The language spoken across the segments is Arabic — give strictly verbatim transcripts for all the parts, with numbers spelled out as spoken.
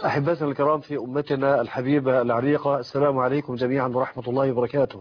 أحبتنا الكرام في أمتنا الحبيبة العريقة، السلام عليكم جميعا ورحمة الله وبركاته.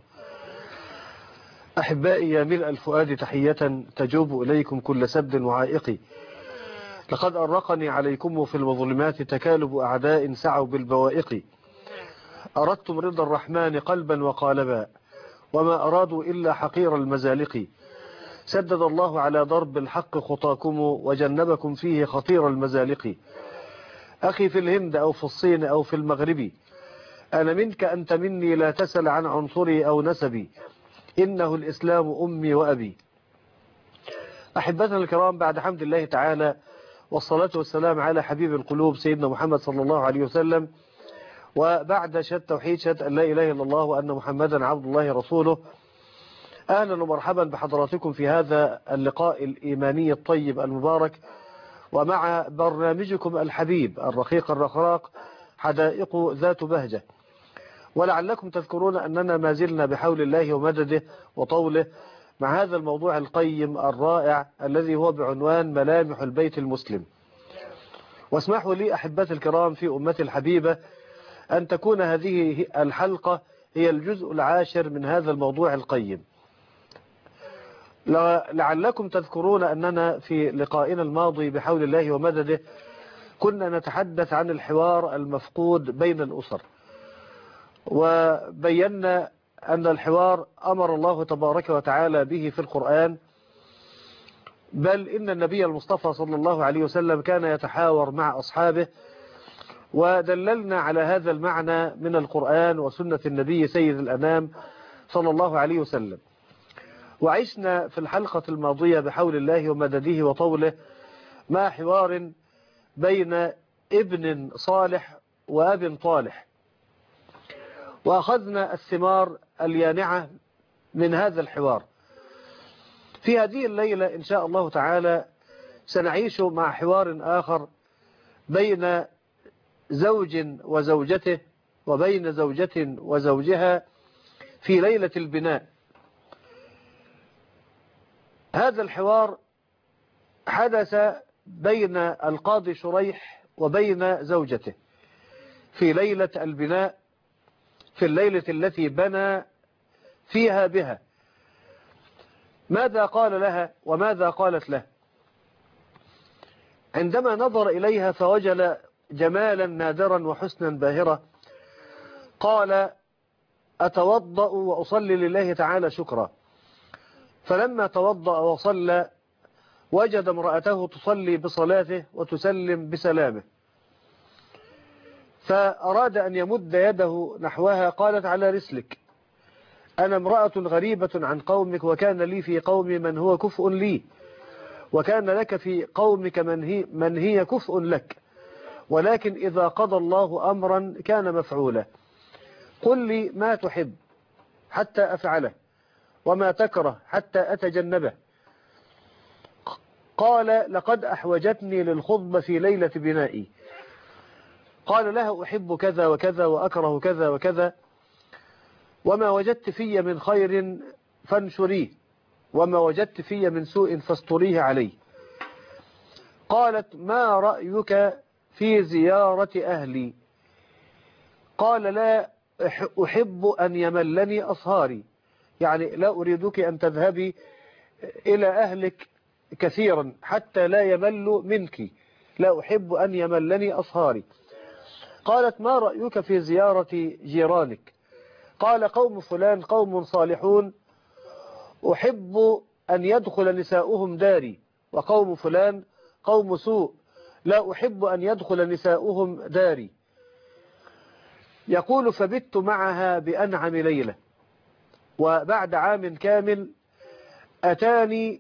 أحبائي يا ملء الفؤاد تحية تجوب إليكم كل سد وعائق، لقد أرقني عليكم في المظلمات تكالب أعداء سعوا بالبوائق. أردتم رضا الرحمن قلبا وقالبا، وما أرادوا إلا حقير المزالق. سدد الله على ضرب الحق خطاكم وجنبكم فيه خطير المزالق. أخي في الهند أو في الصين أو في المغرب، أنا منك أنت مني، لا تسل عن عنصري أو نسبي، إنه الإسلام أمي وأبي. أحبتنا الكرام، بعد حمد الله تعالى والصلاة والسلام على حبيب القلوب سيدنا محمد صلى الله عليه وسلم، وبعد شهادة توحيد شهادة أن لا إله إلا الله وأن محمدا عبد الله رسوله، أهلا ومرحبا بحضراتكم في هذا اللقاء الإيماني الطيب المبارك، ومع برنامجكم الحبيب الرقيق الرخراق حدائق ذات بهجة. ولعلكم تذكرون أننا ما زلنا بحول الله ومدده وطوله مع هذا الموضوع القيم الرائع الذي هو بعنوان ملامح البيت المسلم. واسمحوا لي أحبتي الكرام في أمتي الحبيبة أن تكون هذه الحلقة هي الجزء العاشر من هذا الموضوع القيم. لعلكم تذكرون أننا في لقائنا الماضي بحول الله ومدده كنا نتحدث عن الحوار المفقود بين الأسر، وبينا أن الحوار أمر الله تبارك وتعالى به في القرآن، بل إن النبي المصطفى صلى الله عليه وسلم كان يتحاور مع أصحابه، ودللنا على هذا المعنى من القرآن وسنة النبي سيد الأنام صلى الله عليه وسلم. وعشنا في الحلقة الماضية بحول الله ومدده وطوله مع حوار بين ابن صالح وأب طالح، وأخذنا الثمار اليانعة من هذا الحوار. في هذه الليلة إن شاء الله تعالى سنعيش مع حوار آخر بين زوج وزوجته وبين زوجة وزوجها في ليلة البناء. هذا الحوار حدث بين القاضي شريح وبين زوجته في ليلة البناء، في الليلة التي بنى فيها بها. ماذا قال لها وماذا قالت له؟ عندما نظر إليها فوجد جمالا نادرا وحسنا باهرا، قال: أتوضأ وأصلي لله تعالى شكرا. فلما توضأ وصلى وجد امرأته تصلي بصلاته وتسلم بسلامه، فأراد أن يمد يده نحوها. قالت: على رسلك، أنا امرأة غريبة عن قومك، وكان لي في قومي من هو كفء لي، وكان لك في قومك من هي, من هي كفء لك، ولكن إذا قضى الله أمرا كان مفعولا. قل لي ما تحب حتى أفعله، وما تكره حتى أتجنبه. قال: لقد أحوجتني للخطبة في ليلة بنائي. قال لها: أحب كذا وكذا وأكره كذا وكذا، وما وجدت في من خير فانشريه، وما وجدت في من سوء فاستريه عليه. قالت: ما رأيك في زيارة أهلي؟ قال: لا أحب أن يملني أصهاري، يعني لا أريدك أن تذهبي إلى أهلك كثيرا حتى لا يمل منك، لا أحب أن يملني أصهاري. قالت: ما رأيك في زيارة جيرانك؟ قال: قوم فلان قوم صالحون أحب أن يدخل نساؤهم داري، وقوم فلان قوم سوء لا أحب أن يدخل نساؤهم داري. يقول: فبت معها بأنعم ليلة، وبعد عام كامل أتاني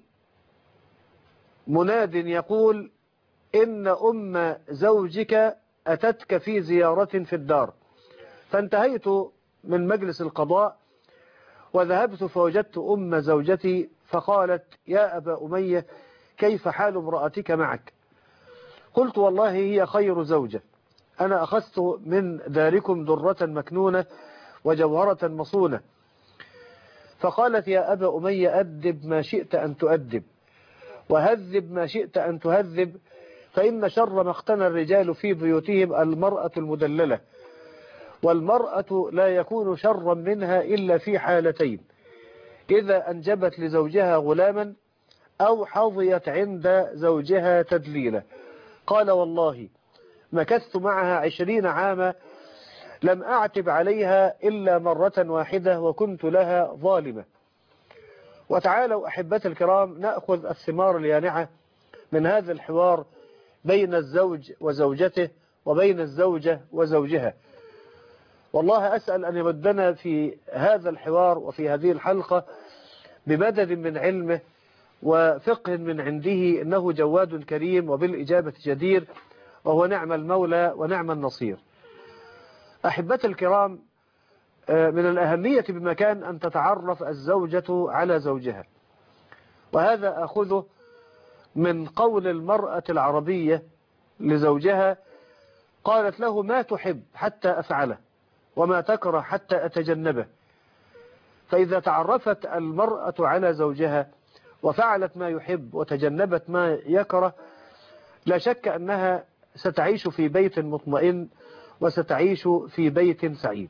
مناد يقول: إن أم زوجك أتتك في زيارة في الدار. فانتهيت من مجلس القضاء وذهبت فوجدت أم زوجتي، فقالت: يا أبا أمية، كيف حال امرأتك معك؟ قلت: والله هي خير زوجة، أنا أخذت من داركم درة مكنونة وجوهرة مصونة. فقالت: يا أبا أمية، أدب ما شئت أن تؤدب، وهذب ما شئت أن تهذب، فإن شر ما اختنى الرجال في بيوتهم المرأة المدللة، والمرأة لا يكون شرا منها إلا في حالتين: إذا أنجبت لزوجها غلاما أو حظيت عند زوجها تدليلا. قال: والله مكثت معها عشرين عاما لم أعتب عليها إلا مرة واحدة وكنت لها ظالمة. وتعالوا أحبتي الكرام نأخذ الثمار اليانعة من هذا الحوار بين الزوج وزوجته وبين الزوجة وزوجها. والله أسأل أن يمدنا في هذا الحوار وفي هذه الحلقة بمدد من علمه وفقه من عنده، إنه جواد كريم وبالإجابة جدير، وهو نعم المولى ونعم النصير. أحبتي الكرام، من الأهمية بمكان أن تتعرف الزوجة على زوجها، وهذا أخذه من قول المرأة العربية لزوجها: قالت له: ما تحب حتى أفعله وما تكره حتى أتجنبه. فإذا تعرفت المرأة على زوجها وفعلت ما يحب وتجنبت ما يكره، لا شك أنها ستعيش في بيت مطمئن وستعيش في بيت سعيد.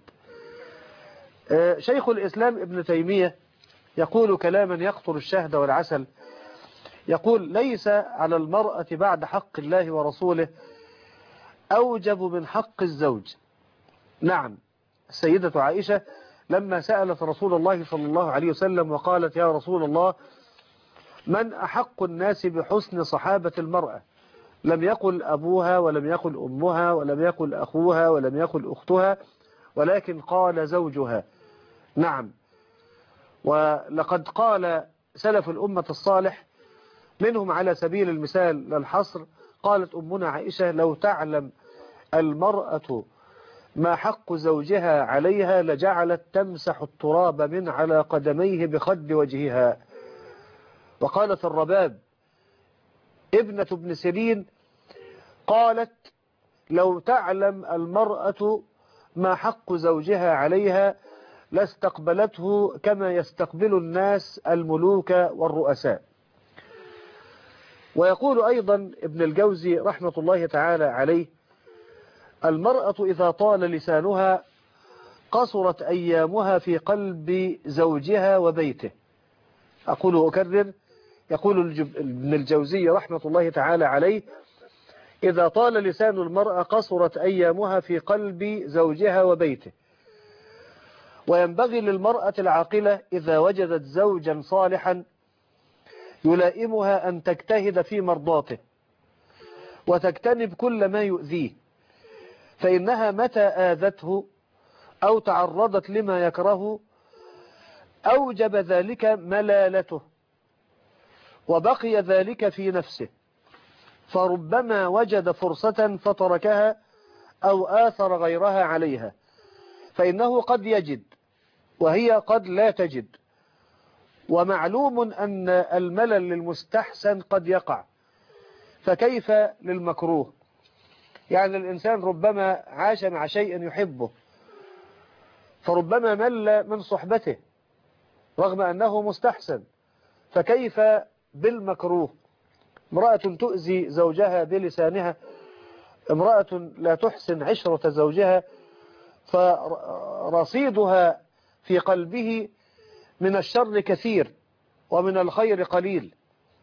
شيخ الإسلام ابن تيمية يقول كلاما يقطر الشهد والعسل، يقول: ليس على المرأة بعد حق الله ورسوله أوجب من حق الزوج. نعم، السيدة عائشة لما سألت رسول الله صلى الله عليه وسلم وقالت: يا رسول الله، من أحق الناس بحسن صحابة المرأة؟ لم يقل أبوها ولم يقل أمها ولم يقل أخوها ولم يقل أختها، ولكن قال زوجها. نعم، ولقد قال سلف الأمة الصالح منهم على سبيل المثال للحصر، قالت أمنا عائشة: لو تعلم المرأة ما حق زوجها عليها لجعلت تمسح التراب من على قدميه بخد وجهها. وقالت الرباب ابنة ابن سيرين قالت: لو تعلم المرأة ما حق زوجها عليها لاستقبلته كما يستقبل الناس الملوك والرؤساء. ويقول أيضا ابن الجوزي رحمة الله تعالى عليه: المرأة إذا طال لسانها قصرت أيامها في قلب زوجها وبيته. أقول وأكرر، يقول ابن الجوزي رحمة الله تعالى عليه: إذا طال لسان المرأة قصرت أيامها في قلب زوجها وبيته. وينبغي للمرأة العاقلة إذا وجدت زوجا صالحا يلائمها أن تجتهد في مرضاته وتجتنب كل ما يؤذيه، فإنها متى آذته أو تعرضت لما يكره أوجب ذلك ملالته وبقي ذلك في نفسه، فربما وجد فرصة فتركها أو آثر غيرها عليها، فإنه قد يجد وهي قد لا تجد. ومعلوم أن الملل للمستحسن قد يقع، فكيف للمكروه؟ يعني الإنسان ربما عاش مع شيء يحبه فربما مل من صحبته رغم أنه مستحسن، فكيف بالمكروه؟ امرأة تؤذي زوجها بلسانها، امرأة لا تحسن عشرة زوجها، فرصيدها في قلبه من الشر كثير ومن الخير قليل.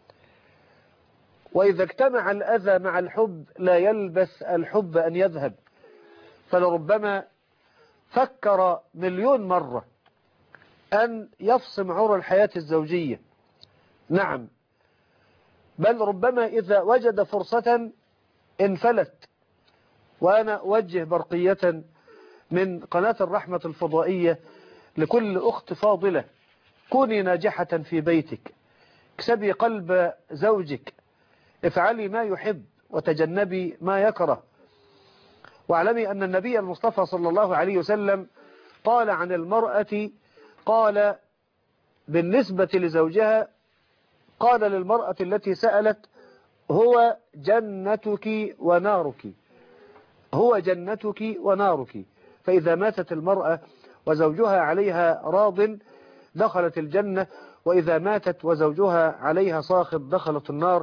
وإذا اجتمع الأذى مع الحب لا يلبث الحب أن يذهب، فلربما فكر مليون مرة أن يفصم عرى الحياة الزوجية. نعم، بل ربما إذا وجد فرصة انفلت. وأنا أوجه برقية من قناة الرحمة الفضائية لكل أخت فاضلة: كوني ناجحة في بيتك، اكسبي قلب زوجك، افعلي ما يحب وتجنبي ما يكره. واعلمي أن النبي المصطفى صلى الله عليه وسلم قال عن المرأة، قال بالنسبة لزوجها، قال للمرأة التي سألت: هو جنتك ونارك، هو جنتك ونارك. فإذا ماتت المرأة وزوجها عليها راض دخلت الجنة، وإذا ماتت وزوجها عليها ساخط دخلت النار.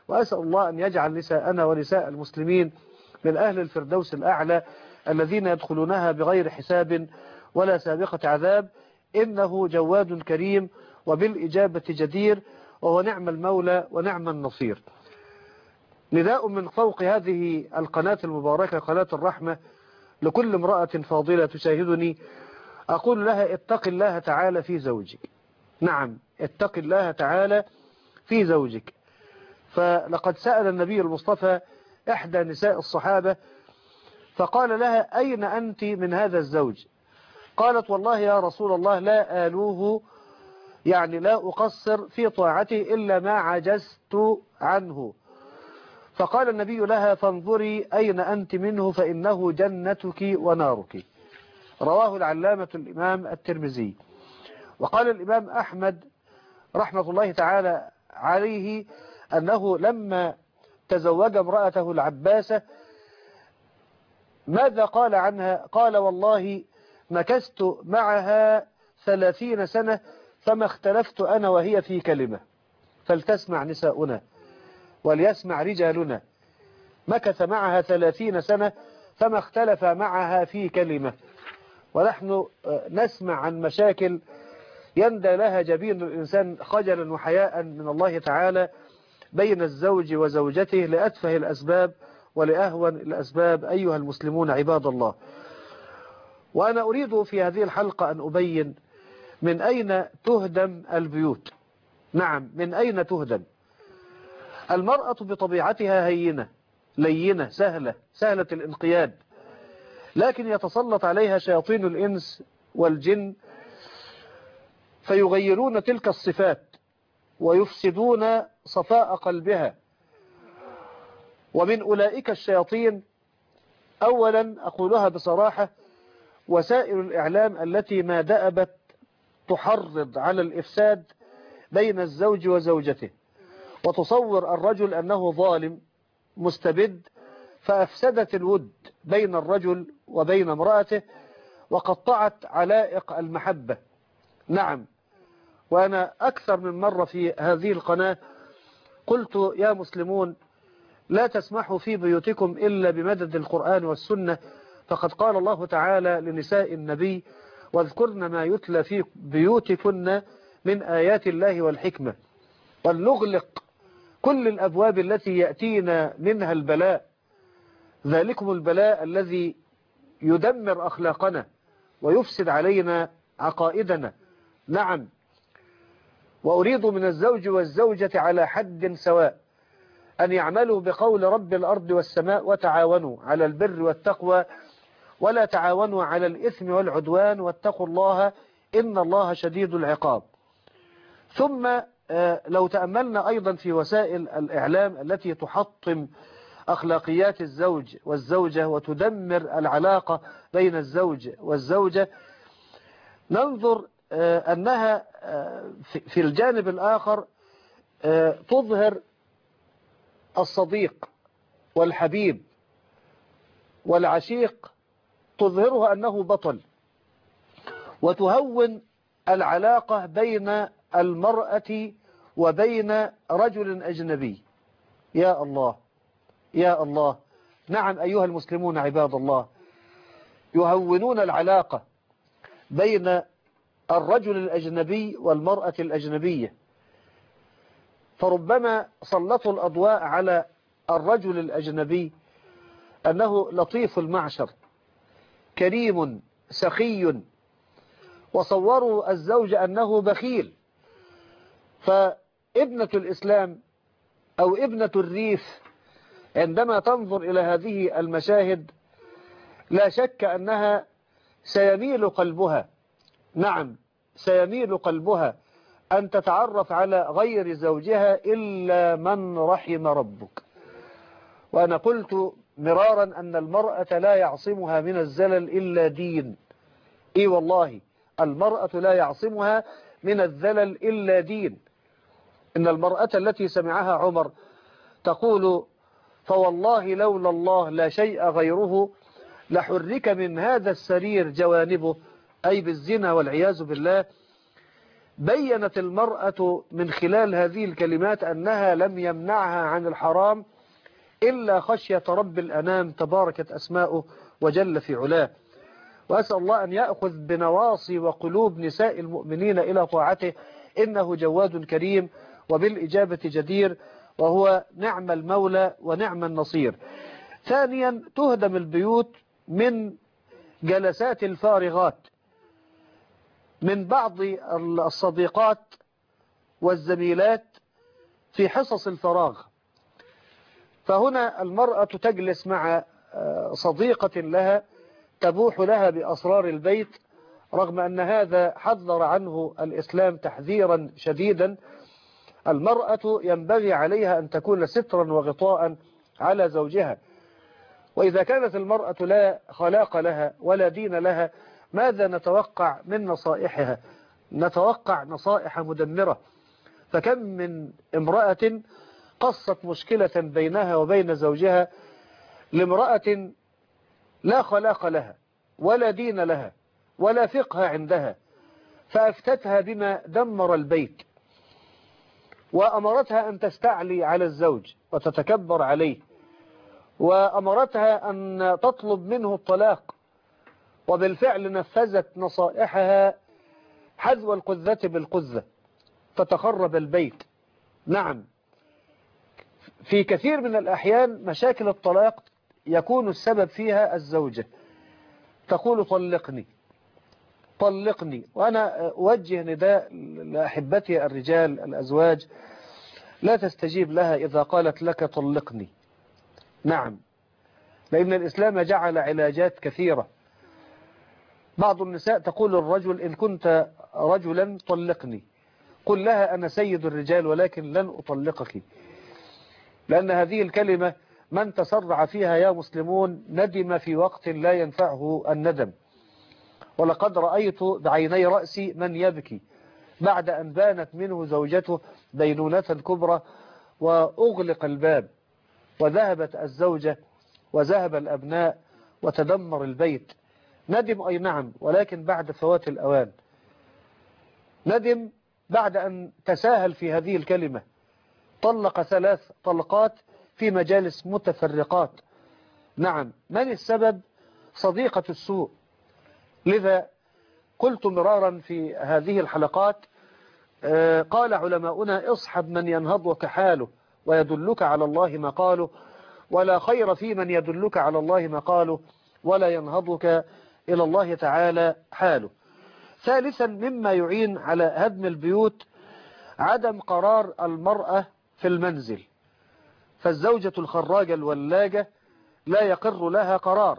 وأسأل الله أن يجعل نساءنا ونساء المسلمين من أهل الفردوس الأعلى الذين يدخلونها بغير حساب ولا سابقة عذاب، إنه جواد كريم وبالإجابة جدير، وهو نعم المولى ونعم النصير. نداء من فوق هذه القناة المباركة قناة الرحمة لكل امرأة فاضلة تشاهدني، أقول لها اتق الله تعالى في زوجك. نعم، اتق الله تعالى في زوجك. فلقد سأل النبي المصطفى إحدى نساء الصحابة فقال لها أين أنت من هذا الزوج؟ قالت والله يا رسول الله لا آلوه، يعني لا أقصر في طاعته إلا ما عجزت عنه. فقال النبي لها فانظري أين أنت منه فإنه جنتك ونارك. رواه العلامة الإمام الترمذي. وقال الإمام أحمد رحمة الله تعالى عليه أنه لما تزوج امرأته العباسة ماذا قال عنها؟ قال والله مكثت معها ثلاثين سنة فما اختلفت أنا وهي في كلمة. فلتسمع نساؤنا وليسمع رجالنا. مكث معها ثلاثين سنة فما اختلف معها في كلمة. ونحن نسمع عن مشاكل يندى لها جبين الإنسان خجلا وحياء من الله تعالى بين الزوج وزوجته لأتفه الأسباب ولأهون الأسباب. أيها المسلمون عباد الله، وأنا أريد في هذه الحلقة أن أبين من أين تهدم البيوت. نعم، من أين تهدم. المرأة بطبيعتها هينة لينة سهلة سهلة الانقياد، لكن يتسلط عليها شياطين الإنس والجن فيغيرون تلك الصفات ويفسدون صفاء قلبها. ومن أولئك الشياطين أولا أقولها بصراحة وسائل الإعلام التي ما دأبت تحرض على الإفساد بين الزوج وزوجته، وتصور الرجل أنه ظالم مستبد، فأفسدت الود بين الرجل وبين امرأته وقطعت علائق المحبة. نعم، وأنا أكثر من مرة في هذه القناة قلت يا مسلمون لا تسمحوا في بيوتكم إلا بمدد القرآن والسنة، فقد قال الله تعالى لنساء النبي واذكرن ما يتلى في بيوتكن من آيات الله والحكمة. ولنغلق كل الأبواب التي يأتينا منها البلاء، ذلكم البلاء الذي يدمر أخلاقنا ويفسد علينا عقائدنا. نعم، وأريد من الزوج والزوجة على حد سواء أن يعملوا بقول رب الأرض والسماء وتعاونوا على البر والتقوى ولا تعاونوا على الإثم والعدوان واتقوا الله إن الله شديد العقاب. ثم لو تأملنا أيضا في وسائل الإعلام التي تحطم أخلاقيات الزوج والزوجة وتدمر العلاقة بين الزوج والزوجة، ننظر أنها في الجانب الآخر تظهر الصديق والحبيب والعشيق، تظهره أنه بطل، وتهون العلاقة بين المرأة وبين رجل أجنبي. يا الله يا الله. نعم أيها المسلمون عباد الله، يهونون العلاقة بين الرجل الأجنبي والمرأة الأجنبية، فربما سلطوا الأضواء على الرجل الأجنبي أنه لطيف المعشر كريم سخي، وصوروا الزوج أنه بخيل. فابنة الإسلام أو ابنة الريف عندما تنظر إلى هذه المشاهد لا شك أنها سيميل قلبها، نعم سيميل قلبها أن تتعرف على غير زوجها إلا من رحم ربك. وأنا قلت مرارا أن المرأة لا يعصمها من الزلل إلا دين. إي والله المرأة لا يعصمها من الزلل إلا دين. إن المرأة التي سمعها عمر تقول فوالله لولا الله لا شيء غيره لحرك من هذا السرير جوانبه، أي بالزنا والعياذ بالله، بينت المرأة من خلال هذه الكلمات أنها لم يمنعها عن الحرام إلا خشية رب الأنام تباركت أسماؤه وجل في علاه. وأسأل الله أن يأخذ بنواصي وقلوب نساء المؤمنين إلى طاعته، إنه جواد كريم وبالإجابة جدير، وهو نعم المولى ونعم النصير. ثانيا، تهدم البيوت من جلسات الفارغات من بعض الصديقات والزميلات في حصص الفراغ. فهنا المرأة تجلس مع صديقة لها تبوح لها بأسرار البيت، رغم أن هذا حذر عنه الإسلام تحذيرا شديدا. المرأة ينبغي عليها أن تكون سترا وغطاء على زوجها، وإذا كانت المرأة لا خلاق لها ولا دين لها، ماذا نتوقع من نصائحها؟ نتوقع نصائح مدمرة. فكم من امرأة قصت مشكلة بينها وبين زوجها لامرأة لا خلاق لها ولا دين لها ولا فقه عندها، فأفتتها بما دمر البيت، وأمرتها أن تستعلي على الزوج وتتكبر عليه، وأمرتها أن تطلب منه الطلاق، وبالفعل نفذت نصائحها حذو القذة بالقذة فتخرب البيت. نعم، في كثير من الأحيان مشاكل الطلاق يكون السبب فيها الزوجة، تقول طلقني طلقني. وأنا أوجه نداء لأحبتي الرجال الأزواج، لا تستجيب لها إذا قالت لك طلقني. نعم، لأن الإسلام جعل علاجات كثيرة. بعض النساء تقول للرجل إن كنت رجلا طلقني، قل لها أنا سيد الرجال ولكن لن أطلقك، لأن هذه الكلمة من تسرع فيها يا مسلمون ندم في وقت لا ينفعه الندم. ولقد رأيت بعيني رأسي من يبكي بعد أن بانت منه زوجته بينونة كبرى وأغلق الباب وذهبت الزوجة وذهب الأبناء وتدمر البيت. ندم أي نعم، ولكن بعد فوات الأوان. ندم بعد أن تساهل في هذه الكلمة، طلق ثلاث طلقات في مجالس متفرقات. نعم، من السبب؟ صديقة السوء. لذا قلت مرارا في هذه الحلقات، قال علماؤنا اصحب من ينهضك حاله ويدلك على الله مقاله، ولا خير في من يدلك على الله مقاله ولا ينهضك إلى الله تعالى حاله. ثالثا، مما يعين على هدم البيوت عدم قرار المرأة في المنزل. فالزوجة الخراجة الولاجة لا يقر لها قرار،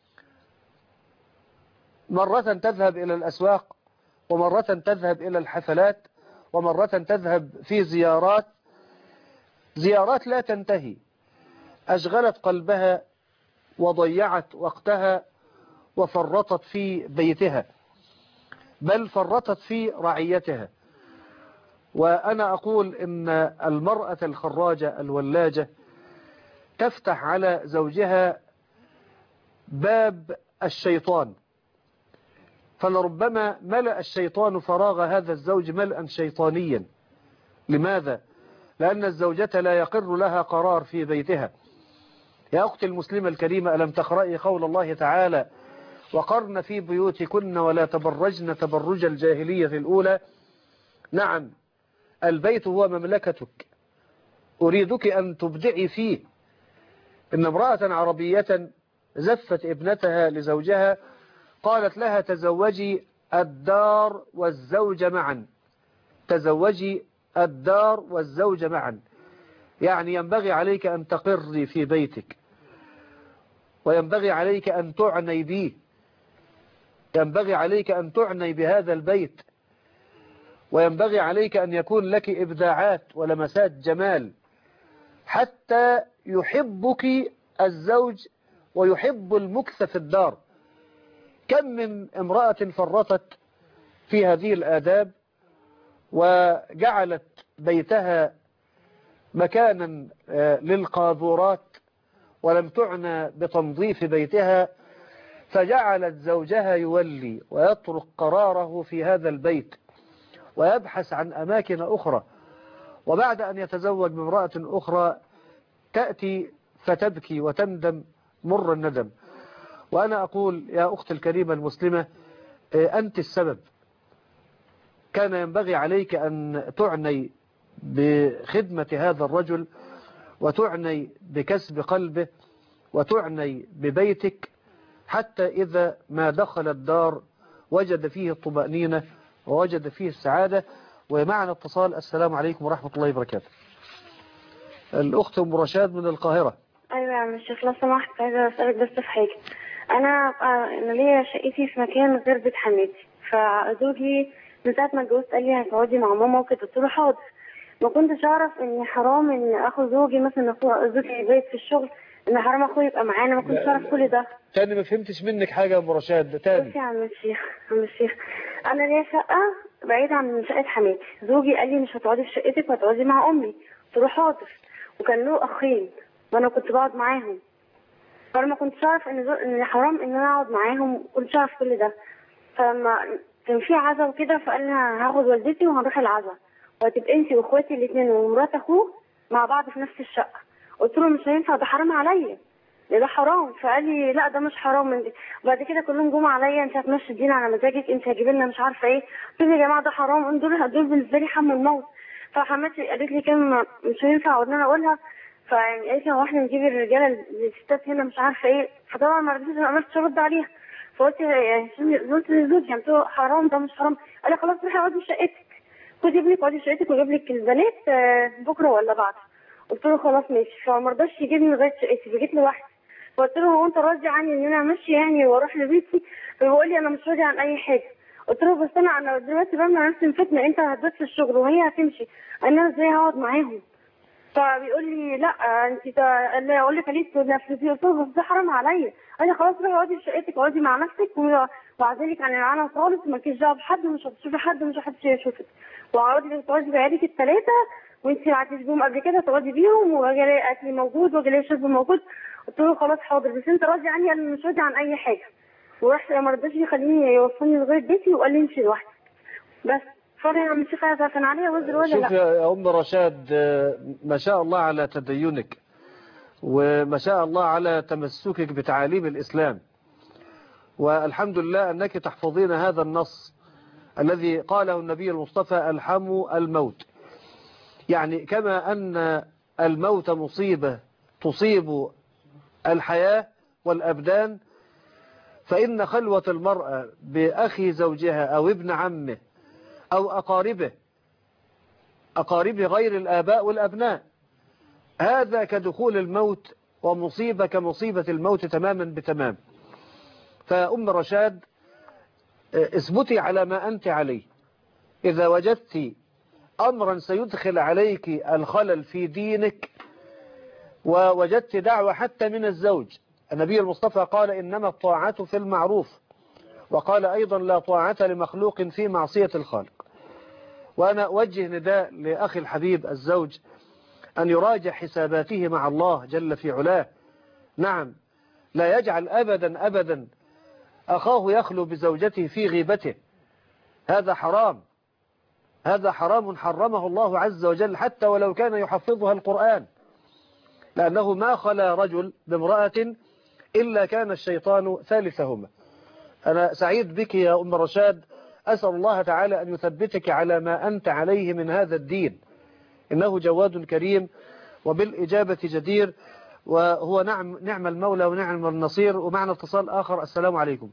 مرة تذهب إلى الأسواق، ومرة تذهب إلى الحفلات، ومرة تذهب في زيارات زيارات لا تنتهي. أشغلت قلبها وضيعت وقتها وفرطت في بيتها، بل فرطت في رعيتها. وأنا أقول إن المرأة الخراجة الولاجة تفتح على زوجها باب الشيطان، فلربما ملأ الشيطان فراغ هذا الزوج ملأ شيطانيا. لماذا؟ لأن الزوجة لا يقر لها قرار في بيتها. يا أختي المسلمة الكريمة، ألم تقرأي قول الله تعالى وقرن في بيوتكن ولا تبرجن تبرج الجاهلية الأولى؟ نعم، البيت هو مملكتك، أريدك أن تبدعي فيه. إن امرأة عربية زفت ابنتها لزوجها، قالت لها تزوجي الدار والزوج معا، تزوجي الدار والزوج معا، يعني ينبغي عليك أن تقري في بيتك، وينبغي عليك أن تعني به، ينبغي عليك أن تعني بهذا البيت، وينبغي عليك أن يكون لك إبداعات ولمسات جمال حتى يحبك الزوج ويحب المكث في الدار. كم من امرأة فرطت في هذه الآداب وجعلت بيتها مكانا للقاذورات ولم تعنى بتنظيف بيتها، فجعلت زوجها يولي ويترك قراره في هذا البيت، ويبحث عن أماكن أخرى، وبعد أن يتزوج بامرأة أخرى تأتي فتبكي وتندم مر الندم. وأنا أقول يا أختي الكريمة المسلمة، أنت السبب. كان ينبغي عليك أن تعني بخدمة هذا الرجل، وتعني بكسب قلبه، وتعني ببيتك، حتى إذا ما دخل الدار وجد فيه الطمأنينة ووجد فيه السعادة. ومعنا اتصال. السلام عليكم ورحمة الله وبركاته. الأخت أم رشاد من القاهرة. أيوة يا عم الشيخ، لو سمحت عايزة أسألك بس في حاجة. أنا أنا ليا شقتي في مكان غير بيت حماتي، فزوجي من ساعة ما اتجوزت قال لي هتقعدي مع ماما وكده، قلت له حاضر. ما كنتش أعرف إن حرام إن أخو زوجي مثلا أخو زوجي بايت في الشغل، إن حرام أخوه يبقى معانا، ما كنتش أعرف كل ده. تاني ما فهمتش منك حاجة يا أم رشاد. تاني. بصي يا عم الشيخ، عم الشيخ أنا ليا شقة بعيدة عن شقة حماتي، زوجي قال لي مش هتقعدي في شقتك وهتقعدي مع أمي، قلت له حاضر. وكان له أخين وأنا كنت بقعد معاهم، فأنا ما كنتش أعرف إن زو... إن حرام إن أنا أقعد معاهم، ما كنتش أعرف كل ده. فلما كان في عزا وكده فقال لي هاخد والدتي وهنروح العزا، وهتبقى أنتي وإخواتي الاثنين ومرات أخوه مع بعض في نفس الشقة. قلت له مش هينفع، ده حرام عليا، ده حرام. فقال لي لا ده مش حرام من دي. وبعد كده كلهم جم عليا انت هتمشي الدين على مزاجك، انت هتجيب لنا مش عارفه ايه. قلت لهم يا جماعه ده حرام، دول دول بالنسبه لي حم الموت. فحماتي قالت لي كلمه مش هينفع ان انا اقولها، فيعني قالت لي هو احنا نجيب الرجاله الستات هنا مش عارفه ايه. فطبعا ما رضيتش، ما عرفتش ارد عليها. فقلت يعني قلت لزوجي قلت له حرام ده مش حرام. قال لي خلاص روحي اقعدي في شقتك، خدي ابنك اقعدي في شقتك واجيب لك البنات بكره ولا بعد. قلت له خلاص ماشي. فما رضاش يجيبني لغايه شقتي، فجيت لوحدي. فقلت له هو انت راضي عني ان انا امشي يعني واروح لبيتي؟ فبيقول لي انا مش راضي عن اي حاجه. قلت له بس انا انا دلوقتي بعمل نفس الفتنه، انت هتبات في الشغل وهي هتمشي، انا ازاي هقعد معاهم؟ فبيقول لي لا انت اللي اقول لك عليه تنفذي. قلت له بس ده حرام عليا. قال لي خلاص روحي اقعدي في شقتك واقعدي مع نفسك واعزلك عن العالم خالص، مالكيش دعوه بحد ومش هتشوفي حد ومش حد يشوفك، واقعدي تقعدي بعيالك الثلاثه وانت عديتي بيهم قبل كده تقعدي بيهم، واجي الاقي اكل موجود واجي الاقي شرب موجود. قلت له خلاص حاضر بس انت راضي عني؟ انا مش راضي عن اي حاجه. وراح ما رضاش يخليني يوصلني لغايه بيتي وقال لي امشي لوحدك. بس فانا يا عم الشيخ كان عليا وزر ولا لا؟ شوف يا أم رشاد، ما شاء الله على تدينك، وما شاء الله على تمسكك بتعاليم الإسلام، والحمد لله أنك تحفظين هذا النص الذي قاله النبي المصطفى الحموا الموت. يعني كما أن الموت مصيبة تصيب الحياة والأبدان، فإن خلوة المرأة بأخي زوجها أو ابن عمه أو أقاربه أقارب غير الآباء والأبناء، هذا كدخول الموت ومصيبة كمصيبة الموت تماما بتمام. فأم رشاد اثبتي على ما أنت عليه. إذا وجدت أمرا سيدخل عليك الخلل في دينك، ووجدت دعوة حتى من الزوج، النبي المصطفى قال إنما الطاعة في المعروف، وقال أيضا لا طاعة لمخلوق في معصية الخالق. وأنا أوجه نداء لأخي الحبيب الزوج أن يراجع حساباته مع الله جل في علاه. نعم، لا يجعل أبدا أبدا أخاه يخلو بزوجته في غيبته، هذا حرام، هذا حرام حرمه الله عز وجل حتى ولو كان يحفظها القرآن، لأنه ما خلا رجل بامرأة إلا كان الشيطان ثالثهما. أنا سعيد بك يا أم رشاد، أسأل الله تعالى أن يثبتك على ما أنت عليه من هذا الدين، إنه جواد كريم وبالإجابة جدير، وهو نعم نعم المولى ونعم النصير. ومعنا اتصال آخر. السلام عليكم.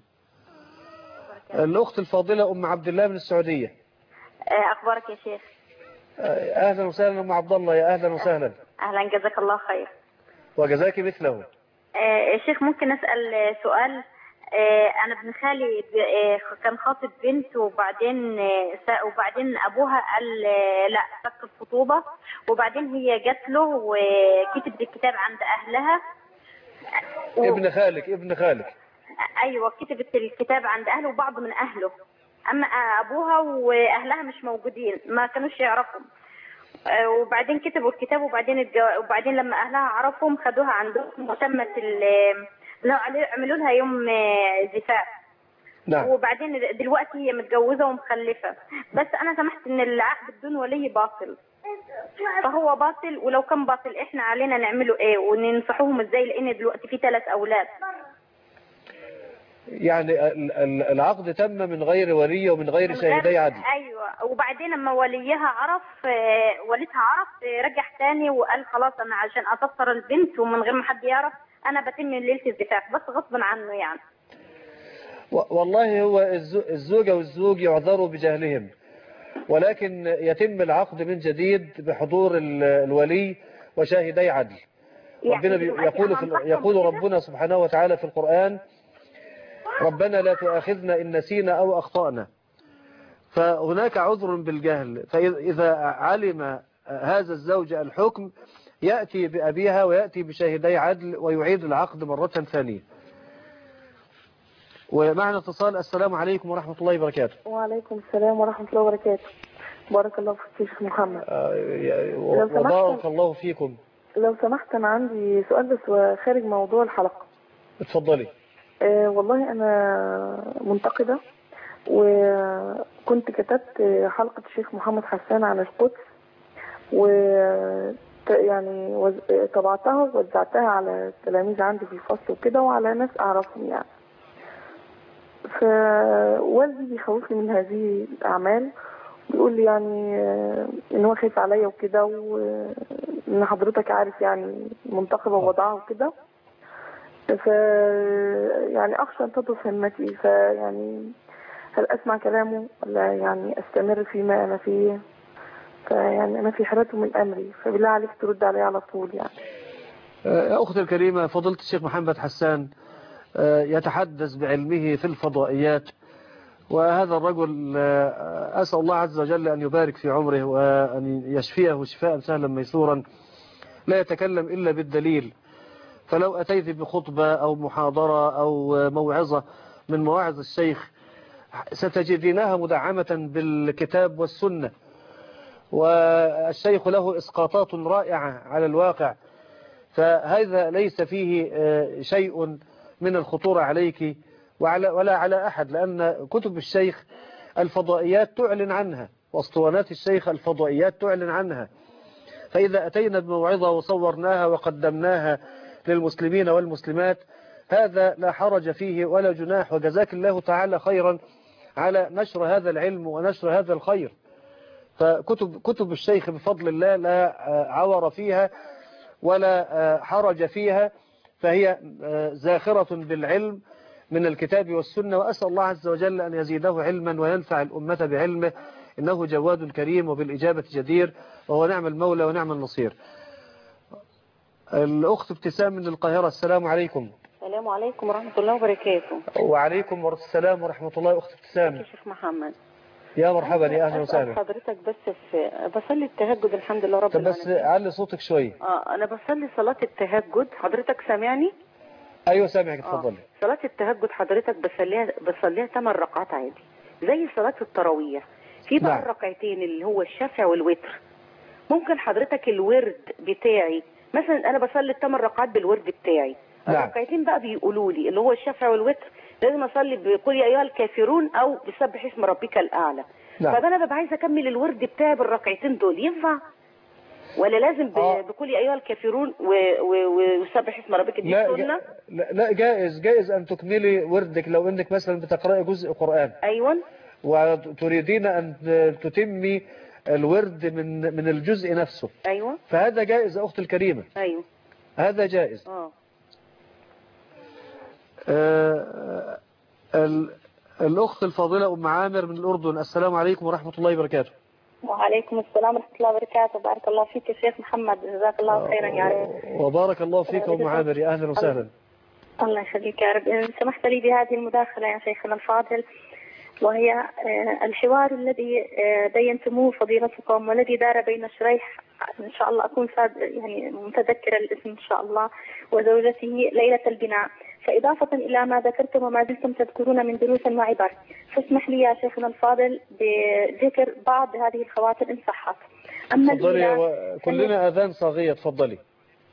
الأخت الفاضلة أم عبد الله من السعودية. أخبارك يا شيخ؟ أهلا وسهلا أم عبد الله، يا أهلا وسهلا. أهلا، جزاك الله خير. وجزاك مثله. يا شيخ ممكن أسأل سؤال؟ أنا ابن خالي كان خاطب بنت، وبعدين وبعدين أبوها قال لا فك الخطوبة، وبعدين هي جات له وكتبت الكتاب عند أهلها. و... ابن خالك ابن خالك أيوة، كتبت الكتاب عند أهله وبعض من أهله، أما أبوها وأهلها مش موجودين، ما كانوش يعرفهم. وبعدين كتبوا الكتاب، وبعدين الجو... وبعدين لما أهلها عرفهم خدوها عندهم وتمت ال... عملوا لها يوم زفاف. نعم. وبعدين دلوقتي هي متجوزة ومخلفة، بس أنا سمحت إن العقد بدون ولي باطل، فهو باطل. ولو كان باطل إحنا علينا نعمله إيه وننصحوهم إزاي؟ لأن دلوقتي في ثلاث أولاد. يعني العقد تم من غير ولي ومن غير شاهدي عدل. ايوه، وبعدين لما وليها عرف والدها عرف رجع تاني وقال خلاص انا عشان اطفر البنت ومن غير ما حد يعرف انا بتم ليله الزفاف، بس غصبا عنه يعني. والله هو الزوجة والزوج يعذروا بجهلهم، ولكن يتم العقد من جديد بحضور الولي وشاهدي عدل. ربنا يقول في يقول ربنا سبحانه وتعالى في القرآن: ربنا لا تؤاخذنا إن نسينا أو أخطأنا. فهناك عذر بالجهل، فإذا علم هذا الزوج الحكم يأتي بأبيها ويأتي بشاهدي عدل ويعيد العقد مرة ثانية. ومعنا اتصال. السلام عليكم ورحمة الله وبركاته. وعليكم السلام ورحمة الله وبركاته. بارك الله فيك شيخ محمد. وبارك الله فيكم. لو سمحت أنا عندي سؤال بس خارج موضوع الحلقة. اتفضلي. أه والله أنا منتقدة، وكنت كتبت حلقة الشيخ محمد حسان عن القدس، و يعني طبعتها ووزعتها على التلاميذ عندي في الفصل وكده وعلى ناس أعرفهم يعني. فوالدي بيخوفني من هذه الأعمال، بيقول لي يعني إن هو خايف عليا وكده، وإن حضرتك عارف يعني منتقبة ووضعها وكده، ف يعني أخشى أن تضعف همتي، فيعني هل أسمع كلامه ولا يعني أستمر فيما أنا فيه؟ فيعني أنا في حالته من أمري، فبالله عليك ترد علي على طول يعني. يا أختي الكريمة، فضيلة الشيخ محمد حسان يتحدث بعلمه في الفضائيات، وهذا الرجل أسأل الله عز وجل أن يبارك في عمره وأن يشفيه شفاء سهلا ميسورا، لا يتكلم إلا بالدليل. فلو أتيت بخطبة أو محاضرة أو موعظة من مواعظ الشيخ ستجدينها مدعمة بالكتاب والسنة، والشيخ له إسقاطات رائعة على الواقع، فهذا ليس فيه شيء من الخطورة عليك وعلى ولا على أحد، لأن كتب الشيخ الفضائيات تعلن عنها، واسطوانات الشيخ الفضائيات تعلن عنها. فإذا أتينا بموعظة وصورناها وقدمناها للمسلمين والمسلمات هذا لا حرج فيه ولا جناح، وجزاك الله تعالى خيرا على نشر هذا العلم ونشر هذا الخير. فكتب كتب الشيخ بفضل الله لا عور فيها ولا حرج فيها، فهي زاخرة بالعلم من الكتاب والسنة، وأسأل الله عز وجل أن يزيده علما وينفع الأمة بعلمه، إنه جواد كريم وبالإجابة جدير، وهو نعم المولى ونعم النصير. الأخت ابتسام من القاهرة. السلام عليكم. السلام عليكم ورحمة الله وبركاته. وعليكم السلام ورحمة الله. أخت ابتسام. شيخ محمد. يا مرحبا، يا أهلا وسهلا. حضرتك بس في بصلي التهجد الحمد لله رب العالمين. بس علي صوتك شوية. اه أنا بصلي صلاة التهجد، حضرتك سامعني؟ أيوة سامعك، اتفضلي. آه. صلاة التهجد حضرتك بصليها بصليها ثمان ركعات عادي زي صلاة التراويح. في بقى الركعتين اللي هو الشفع والوتر، ممكن حضرتك الورد بتاعي مثلا أنا بصلي الثمان ركعات بالورد بتاعي، نعم. الركعتين بقى بيقولوا لي اللي هو الشفع والوتر لازم اصلي بقول يا ايها الكافرون او بسبح اسم ربك الاعلى. نعم. فانا ببقى عايزه اكمل الورد بتاعي بالركعتين دول، ينفع ولا لازم آه. بقول يا ايها الكافرون وسبح اسم ربك دي لا سنه؟ لا, لا جائز جائز ان تكملي وردك لو انك مثلا بتقراي جزء قرآن. ايوه. وتريدين ان تتمي الورد من من الجزء نفسه. ايوه. فهذا جائز يا اختي الكريمه. ايوه. هذا جائز. اه آه الأخت الفاضلة أم عامر من الأردن. السلام عليكم ورحمة الله وبركاته. وعليكم السلام ورحمة الله وبركاته. بارك الله فيك يا شيخ محمد، جزاك الله خيرا يا رب. وبارك الله فيك أم عامر، يا أهلا وسهلا. الله يخليك يا رب. إن سمحت لي بهذه المداخلة يا شيخنا الفاضل، وهي الحوار الذي بينتموه فضيلتكم والذي دار بين شريح إن شاء الله أكون يعني متذكرة الاسم إن شاء الله وزوجته ليلة البناء، فإضافة إلى ما ذكرتم وما زلتم تذكرون من دروس وعبر، فاسمح لي يا شيخنا الفاضل بذكر بعض هذه الخواطر إن صحت. أما تفضلي، كلنا أذان صاغية، تفضلي.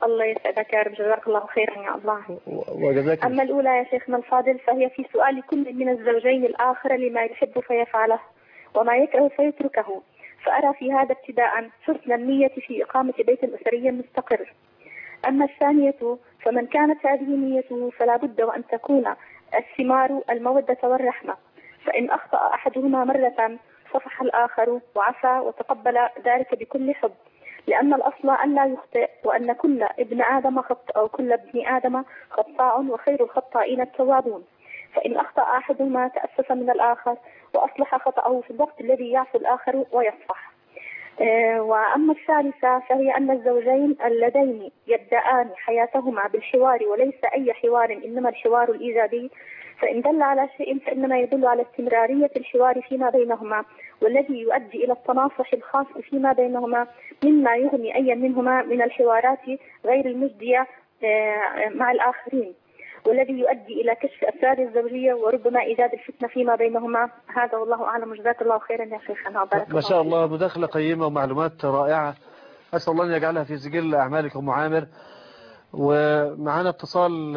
الله يسعدك يا رب، جزاك الله خيرا يا الله. وجزاك. أما الأولى يا شيخنا الفاضل فهي في سؤال كل من الزوجين الآخر لما يحب فيفعله وما يكره فيتركه، فأرى في هذا ابتداء حسن النية في إقامة بيت أسري مستقر. أما الثانية فمن كانت هذه نيته فلا بد وأن تكون الثمار المودة والرحمة، فإن أخطأ أحدهما مرة صفح الآخر وعفى وتقبل ذلك بكل حب، لأن الأصل أن لا يخطئ، وأن كل ابن آدم خطأ أو كل ابن آدم خطاء وخير الخطائين التوابون، فإن أخطأ أحدهما تأسف من الآخر وأصلح خطأه في الوقت الذي يعفو الآخر ويصفح. آه وأما الثالثة فهي أن الزوجين اللذين يبدأان حياتهما بالحوار وليس أي حوار إنما الحوار الإيجابي، فإن دل على شيء فإنما يدل على استمرارية الحوار فيما بينهما، والذي يؤدي إلى التناصح الخاص فيما بينهما مما يغني أي منهما من الحوارات غير المجدية مع الآخرين، والذي يؤدي إلى كشف أسرار الزوجية وربما إيجاد الفتنة فيما بينهما. هذا والله أعلم، جزاك الله خيرا يا شيخنا. ما شاء الله، مداخلة قيمة ومعلومات رائعة، أسأل الله أن يجعلها في سجل أعمالكم معامر. ومعنا اتصال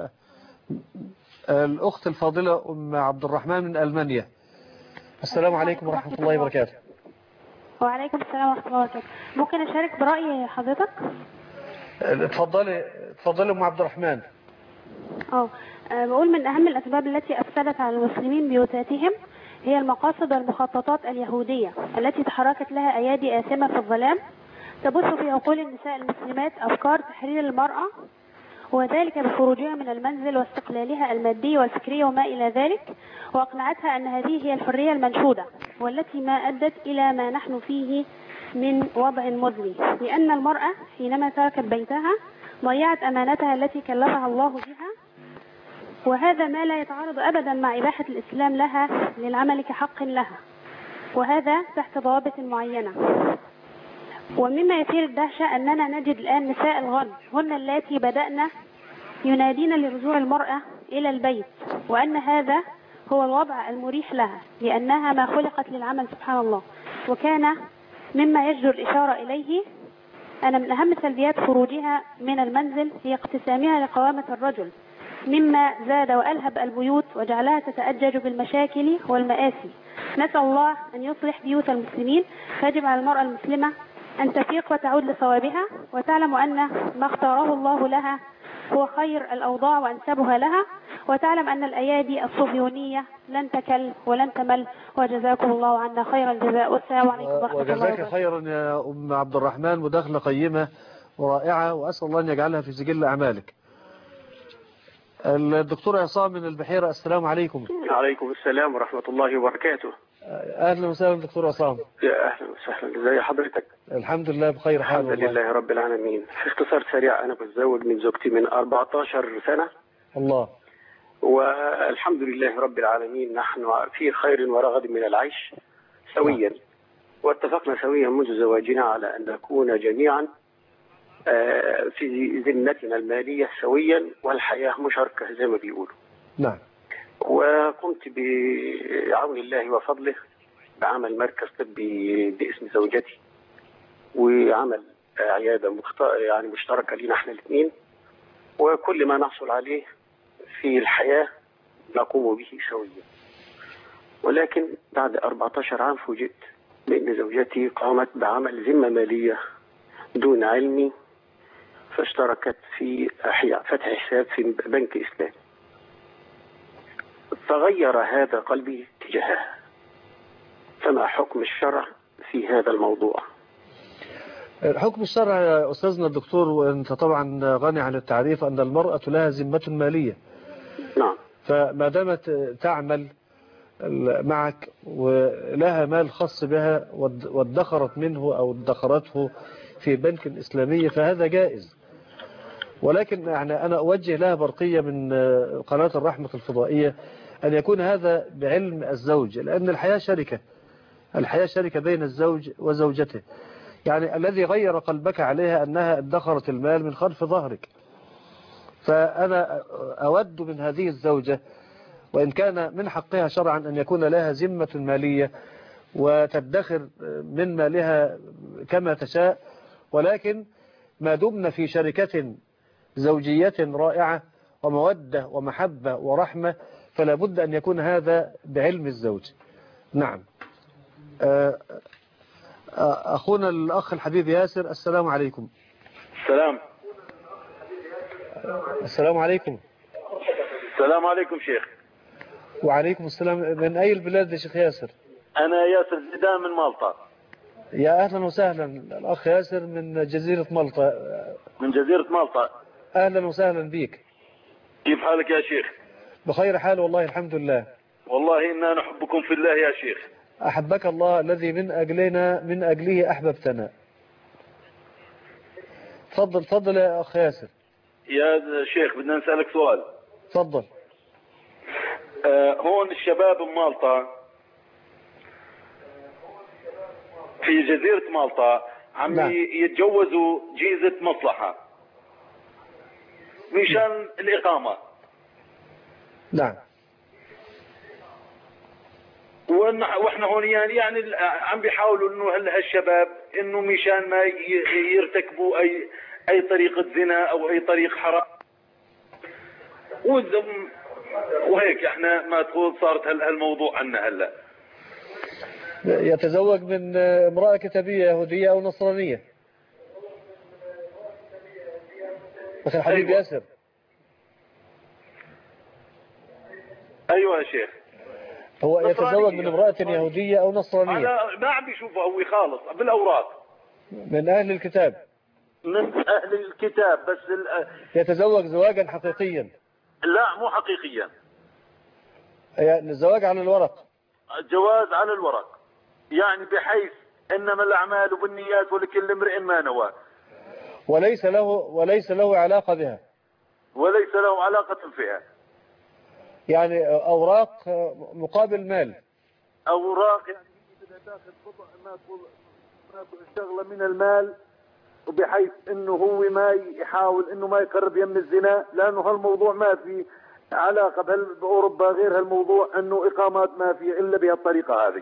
الأخت الفاضلة أم عبد الرحمن من ألمانيا. السلام عليكم ورحمة الله وبركاته. وعليكم السلام ورحمة الله وبركاته. ممكن أشارك برأي حضرتك؟ اتفضلي اتفضلي أم عبد الرحمن. اه بقول من أهم الأسباب التي أفسدت على المسلمين بيوتاتهم هي المقاصد والمخططات اليهودية التي تحركت لها أيادي آثمة في الظلام تبث في عقول النساء المسلمات أفكار تحرير المرأة، وذلك بخروجها من المنزل واستقلالها المادي والفكري وما إلى ذلك، وأقنعتها أن هذه هي الحرية المنشودة والتي ما أدت إلى ما نحن فيه من وضع مزري، لأن المرأة حينما تركت بيتها ضيعت أمانتها التي كلفها الله بها، وهذا ما لا يتعارض أبدا مع إباحة الإسلام لها للعمل كحق لها، وهذا تحت ضوابط معينة. ومما يثير الدهشة أننا نجد الآن نساء الغرب هن اللاتي بدأنا ينادين لرجوع المرأة إلى البيت، وأن هذا هو الوضع المريح لها لأنها ما خلقت للعمل سبحان الله. وكان مما يجدر الإشارة إليه أن من أهم سلبيات خروجها من المنزل هي اقتسامها لقوامة الرجل، مما زاد وألهب البيوت وجعلها تتأجج بالمشاكل والمآسي. نسأل الله أن يصلح بيوت المسلمين، فيجب على المرأة المسلمة أن تفيق وتعود لصوابها وتعلم أن ما اختاره الله لها هو خير الأوضاع وأنسبها لها، وتعلم أن الأيادي الصهيونية لن تكل ولن تمل، وجزاكم الله عنا خير الجزاء، والسلام عليكم ورحمة الله وبركاته. وجزاك خيرا يا أم عبد الرحمن، مداخلة قيمة ورائعة، وأسأل الله أن يجعلها في سجل أعمالك. الدكتور عصام من البحيرة، السلام عليكم. عليكم السلام ورحمة الله وبركاته. أهلا وسهلا دكتور عصام. يا أهلا وسهلا، ازي حضرتك؟ الحمد لله بخير حال. الحمد لله رب العالمين. في اختصار سريع، أنا متزوج من زوجتي من أربعة عشر سنة. الله. والحمد لله رب العالمين، نحن في خير ورغد من العيش سويا، واتفقنا سويا منذ زواجنا على أن نكون جميعا في ذمتنا المالية سويا، والحياة مشاركة زي ما بيقولوا. نعم. وقمت بعون الله وفضله بعمل مركز طبي باسم زوجتي، وعمل عيادة مخت... يعني مشتركة لنا احنا الاثنين، وكل ما نحصل عليه في الحياة نقوم به سويا. ولكن بعد أربعة عشر عام فوجئت بأن زوجتي قامت بعمل ذمة مالية دون علمي، فاشتركت في فتح حساب في بنك إسلامي، فغير هذا قلبي تجاهها. فما حكم الشرع في هذا الموضوع؟ حكم الشرع يا أستاذنا الدكتور، وأنت طبعا غني عن التعريف، أن المرأة لها ذمة مالية. نعم. فما دامت تعمل معك ولها مال خاص بها وادخرت منه أو ادخرته في بنك إسلامي فهذا جائز. ولكن يعني أنا أوجه لها برقية من قناة الرحمة الفضائية أن يكون هذا بعلم الزوج، لأن الحياة شركة، الحياة شركة بين الزوج وزوجته. يعني الذي غير قلبك عليها أنها ادخرت المال من خلف ظهرك. فأنا أود من هذه الزوجة، وإن كان من حقها شرعا أن يكون لها ذمة مالية وتدخر من مالها كما تشاء، ولكن ما دمنا في شركة زوجية رائعة ومودة ومحبة ورحمة، فلا بد أن يكون هذا بعلم الزوج. نعم. أخونا الأخ الحبيب ياسر، السلام عليكم. السلام. السلام عليكم. السلام عليكم شيخ. وعليكم السلام. من أي البلاد يا شيخ ياسر؟ أنا ياسر زيدان من مالطا. يا أهلا وسهلا الأخ ياسر من جزيرة مالطا. من جزيرة مالطا. أهلا وسهلا بك. كيف حالك يا شيخ؟ بخير حال والله الحمد لله. والله إنا نحبكم في الله يا شيخ. أحبك الله الذي من أجلنا من أجله أحببتنا. تفضل تفضل يا أخ ياسر. يا شيخ بدنا نسألك سؤال. تفضل. آه هون الشباب بمالطا في جزيرة مالطا عم نعم. يتجوزوا جيزة مصلحة مشان الإقامة. نعم. واحنا هون يعني يعني عم بيحاولوا انه هالشباب انه مشان ما يرتكبوا اي اي طريقة زنا او اي طريق حرام، وهيك احنا ما تقول صارت هالموضوع عنا هلا. يتزوج من امرأة كتابية يهودية او نصرانية. اخي الحبيب أيوة. ياسر. ايوه يا شيخ. هو يتزوج من امرأة يهودية او نصرانية. ما عم بيشوفها هو خالص بالاوراق. من اهل الكتاب. من اهل الكتاب بس ال... يتزوج زواجا حقيقيا. لا مو حقيقيا. يعني الزواج على الورق. الجواز على الورق يعني بحيث انما الاعمال بالنيات ولكل امرئ ما نوى. وليس له وليس له علاقة بها. وليس له علاقة فيها. يعني اوراق مقابل مال. اوراق يعني بدها تاخذ بضع ما تقول ما شغله من المال، وبحيث انه هو ما يحاول انه ما يقرب يم الزنا، لانه هالموضوع ما في علاقه باوروبا غير هالموضوع انه اقامات ما في الا بهالطريقه هذه.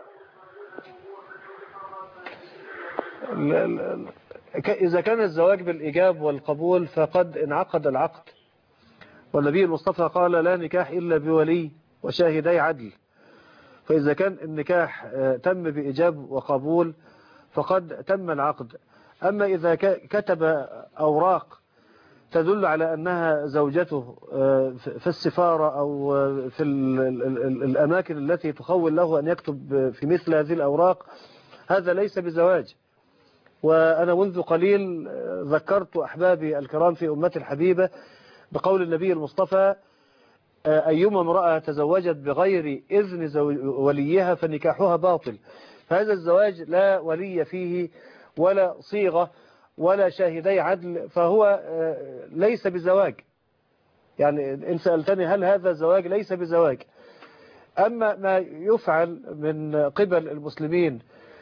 اذا كان الزواج بالايجاب والقبول فقد انعقد العقد، والنبي المصطفى قال لا نكاح الا بولي وشاهدي عدل. فاذا كان النكاح تم بايجاب وقبول فقد تم العقد. أما إذا كتب أوراق تدل على أنها زوجته في السفارة أو في الأماكن التي تخول له أن يكتب في مثل هذه الأوراق، هذا ليس بزواج. وأنا منذ قليل ذكرت أحبابي الكرام في أمتي الحبيبة بقول النبي المصطفى أيما امرأة تزوجت بغير إذن وليها فنكاحها باطل. فهذا الزواج لا ولي فيه ولا صيغة ولا شاهدي عدل، فهو ليس بزواج. يعني إن سألتني هل هذا زواج؟ ليس بزواج. أما ما يفعل من قبل المسلمين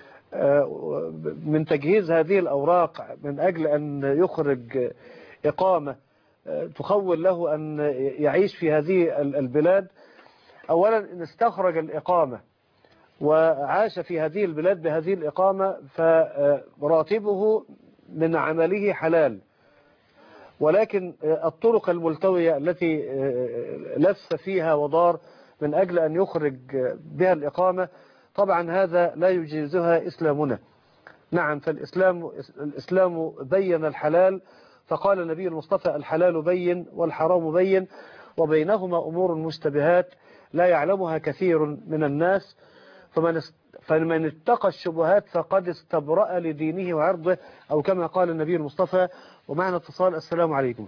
من تجهيز هذه الأوراق من أجل أن يخرج إقامة تخول له أن يعيش في هذه البلاد، أولا إن استخرج الإقامة وعاش في هذه البلاد بهذه الإقامة فراتبه من عمله حلال، ولكن الطرق الملتوية التي لف فيها ودار من أجل أن يخرج بها الإقامة طبعا هذا لا يجيزها إسلامنا. نعم، فالإسلام الإسلام بين الحلال، فقال النبي المصطفى الحلال بين والحرام بين وبينهما أمور مشتبهات لا يعلمها كثير من الناس، فمن فمن اتقى الشبهات فقد استبرأ لدينه وعرضه، أو كما قال النبي المصطفى. ومعنا اتصال. السلام عليكم.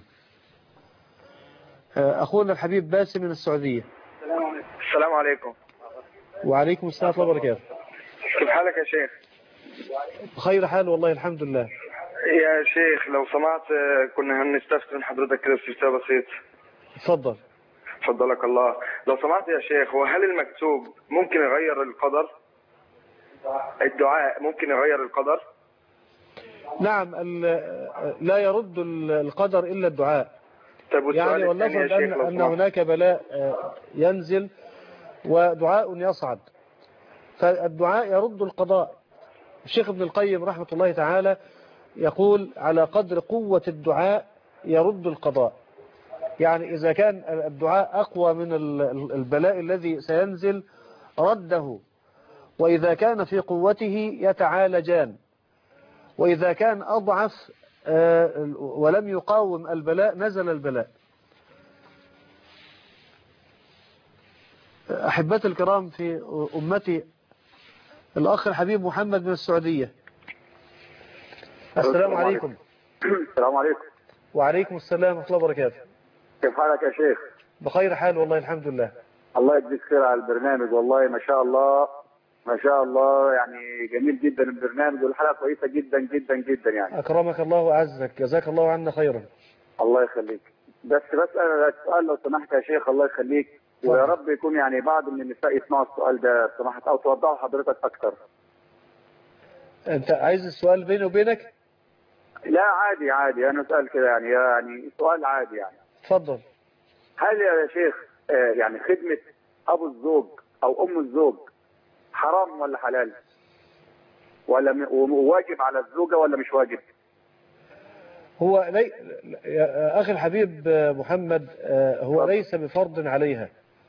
أخونا الحبيب باسم من السعودية. السلام عليكم. وعليكم السلام ورحمة الله وبركاته. كيف حالك يا شيخ؟ بخير حال والله الحمد لله. يا شيخ لو سمعت كنا هنستفسر من حضرتك كده استفسار بسيط. اتفضل. فضلك الله. لو سمعت يا شيخ، وهل المكتوب ممكن يغير القدر؟ الدعاء ممكن يغير القدر؟ نعم، لا يرد القدر إلا الدعاء. يعني والنفرض أن, أن هناك بلاء ينزل ودعاء يصعد، فالدعاء يرد القضاء. الشيخ ابن القيم رحمة الله تعالى يقول على قدر قوة الدعاء يرد القضاء. يعني إذا كان الدعاء أقوى من البلاء الذي سينزل رده، وإذا كان في قوته يتعالجان، وإذا كان أضعف ولم يقاوم البلاء نزل البلاء. أحبتي الكرام في أمتي، الأخ الحبيب محمد من السعودية. السلام عليكم. السلام عليكم. وعليكم السلام ورحمة الله وبركاته. كيف حالك يا شيخ؟ بخير حال والله الحمد لله. الله يجزيك خير على البرنامج، والله ما شاء الله ما شاء الله، يعني جميل جدا البرنامج والحلقة كويسة جدا جدا جدا يعني. أكرمك الله وعزك، جزاك الله عنا خيرا. الله يخليك. بس بسأل سؤال لو سمحت يا شيخ، الله يخليك، ويا رب يكون يعني بعض من النساء يسمعوا السؤال ده سمحت، أو توضحوا حضرتك أكتر. أنت عايز السؤال بيني وبينك؟ لا عادي عادي، أنا سؤال كده يعني يعني سؤال عادي يعني. اتفضل. هل يا شيخ يعني خدمة أبو الزوج أو أم الزوج حرام ولا حلال؟ ولا واجب على الزوجة ولا مش واجب؟ هو لي... يا أخي الحبيب محمد، هو ليس بفرض عليها،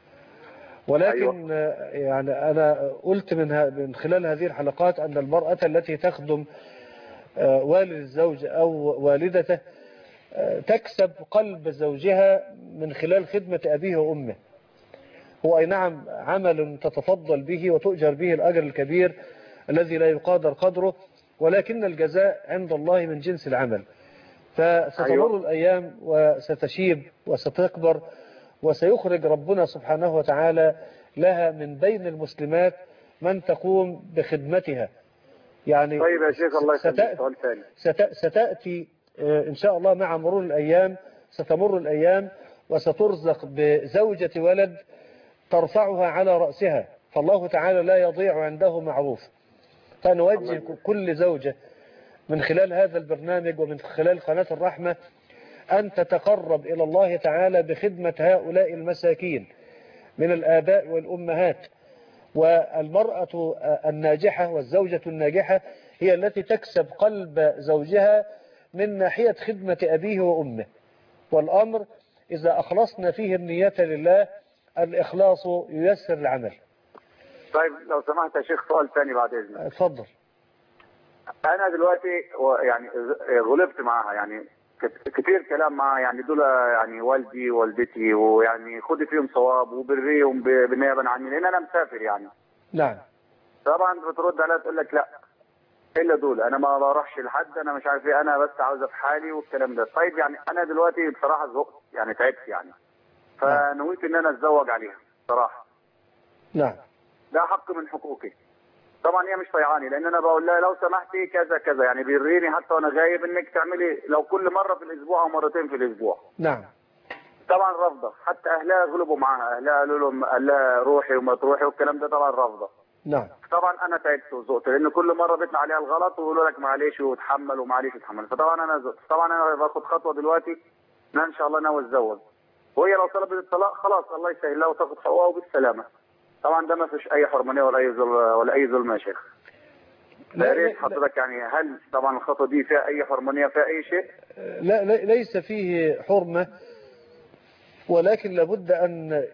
ولكن أيوة. يعني أنا قلت من, من خلال هذه الحلقات أن المرأة التي تخدم والد الزوج أو والدته تكسب قلب زوجها من خلال خدمة أبيه وأمه. هو أي نعم عمل تتفضل به وتؤجر به الأجر الكبير الذي لا يقادر قدره، ولكن الجزاء عند الله من جنس العمل. فستمر أيوة. الأيام وستشيب وستكبر، وسيخرج ربنا سبحانه وتعالى لها من بين المسلمات من تقوم بخدمتها. يعني طيب يا شيخ الله يخليك، سؤال ثاني. ستأتي إن شاء الله مع مرور الأيام، ستمر الأيام وسترزق بزوجة ولد ترفعها على رأسها، فالله تعالى لا يضيع عنده معروف. فنوجه كل زوجة من خلال هذا البرنامج ومن خلال قناة الرحمة أن تتقرب إلى الله تعالى بخدمة هؤلاء المساكين من الآباء والأمهات. والمرأة الناجحة والزوجة الناجحة هي التي تكسب قلب زوجها من ناحية خدمة أبيه وأمه. والأمر إذا أخلصنا فيه النية لله الإخلاص ييسر العمل. طيب لو سمحت يا شيخ سؤال ثاني بعد إذنك. اتفضل. أنا دلوقتي يعني غلبت معها، يعني كتير كلام معها، يعني دول يعني والدي والدتي، ويعني خدي فيهم صواب وبريهم بالنيابة عني لأن أنا مسافر يعني. نعم. طبعا بترد عليها تقول لك لا إلا دول، أنا ما بروحش لحد، أنا مش عارف إيه، أنا بس عاوزة في حالي والكلام ده. طيب يعني أنا دلوقتي بصراحة زهقت يعني تعبت يعني، فنويت إن أنا أتزوج عليها بصراحة. نعم. ده حق من حقوقي. طبعا هي مش طيعاني لان انا بقول لها لو سمحتي كذا كذا، يعني بيريني حتى وانا غايب انك تعملي لو كل مره في الاسبوع او مرتين في الاسبوع. نعم. طبعا رافضه، حتى اهلها غلبوا معاها، اهلها قالوا لهم قال لها روحي وما تروحي والكلام ده، طبعا رافضه. نعم. طبعا انا تعبت وزقت لان كل مره بيطلع عليها الغلط ويقولوا لك معلش وتحمل ومعلش وتحمل، فطبعا انا زقت. طبعا انا باخد خطوه دلوقتي ان ان شاء الله ناوي اتزوج، وهي لو طلبت الطلاق خلاص الله يسهل لها وتاخد حقوقها وبالسلامه. طبعا ده ما فيش اي حرمانيه ولا اي ظلم ولا اي ظلم يا شيخ. يا ريت حضرتك يعني هل طبعا الخطوه دي فيها اي حرمانيه فيها اي شيء؟ لا, لا ليس فيه حرمه، ولكن لابد ان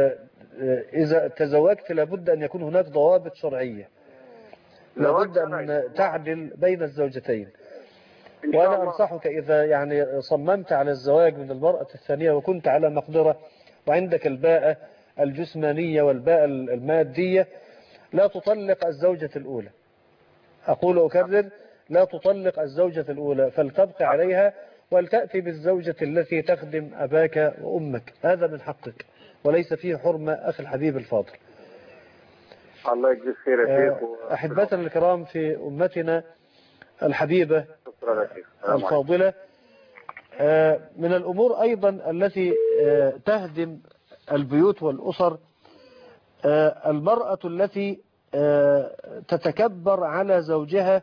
اذا تزوجت لابد ان يكون هناك ضوابط شرعيه، لابد ان تعدل بين الزوجتين. وانا انصحك اذا يعني صممت على الزواج من المراه الثانيه وكنت على مقدره وعندك الباءة الجسمانية والباءة المادية، لا تطلق الزوجة الأولى. أقول وأكرر، لا تطلق الزوجة الأولى، فلتبقى عليها ولتأتي بالزوجة التي تخدم أباك وأمك. هذا من حقك وليس فيه حرمة أخي الحبيب الفاضل. الله يجزيك خير يا شيخ. أحبتنا الكرام في أمتنا الحبيبة الفاضلة، من الأمور أيضا التي تهدم البيوت والأسر المرأة التي تتكبر على زوجها،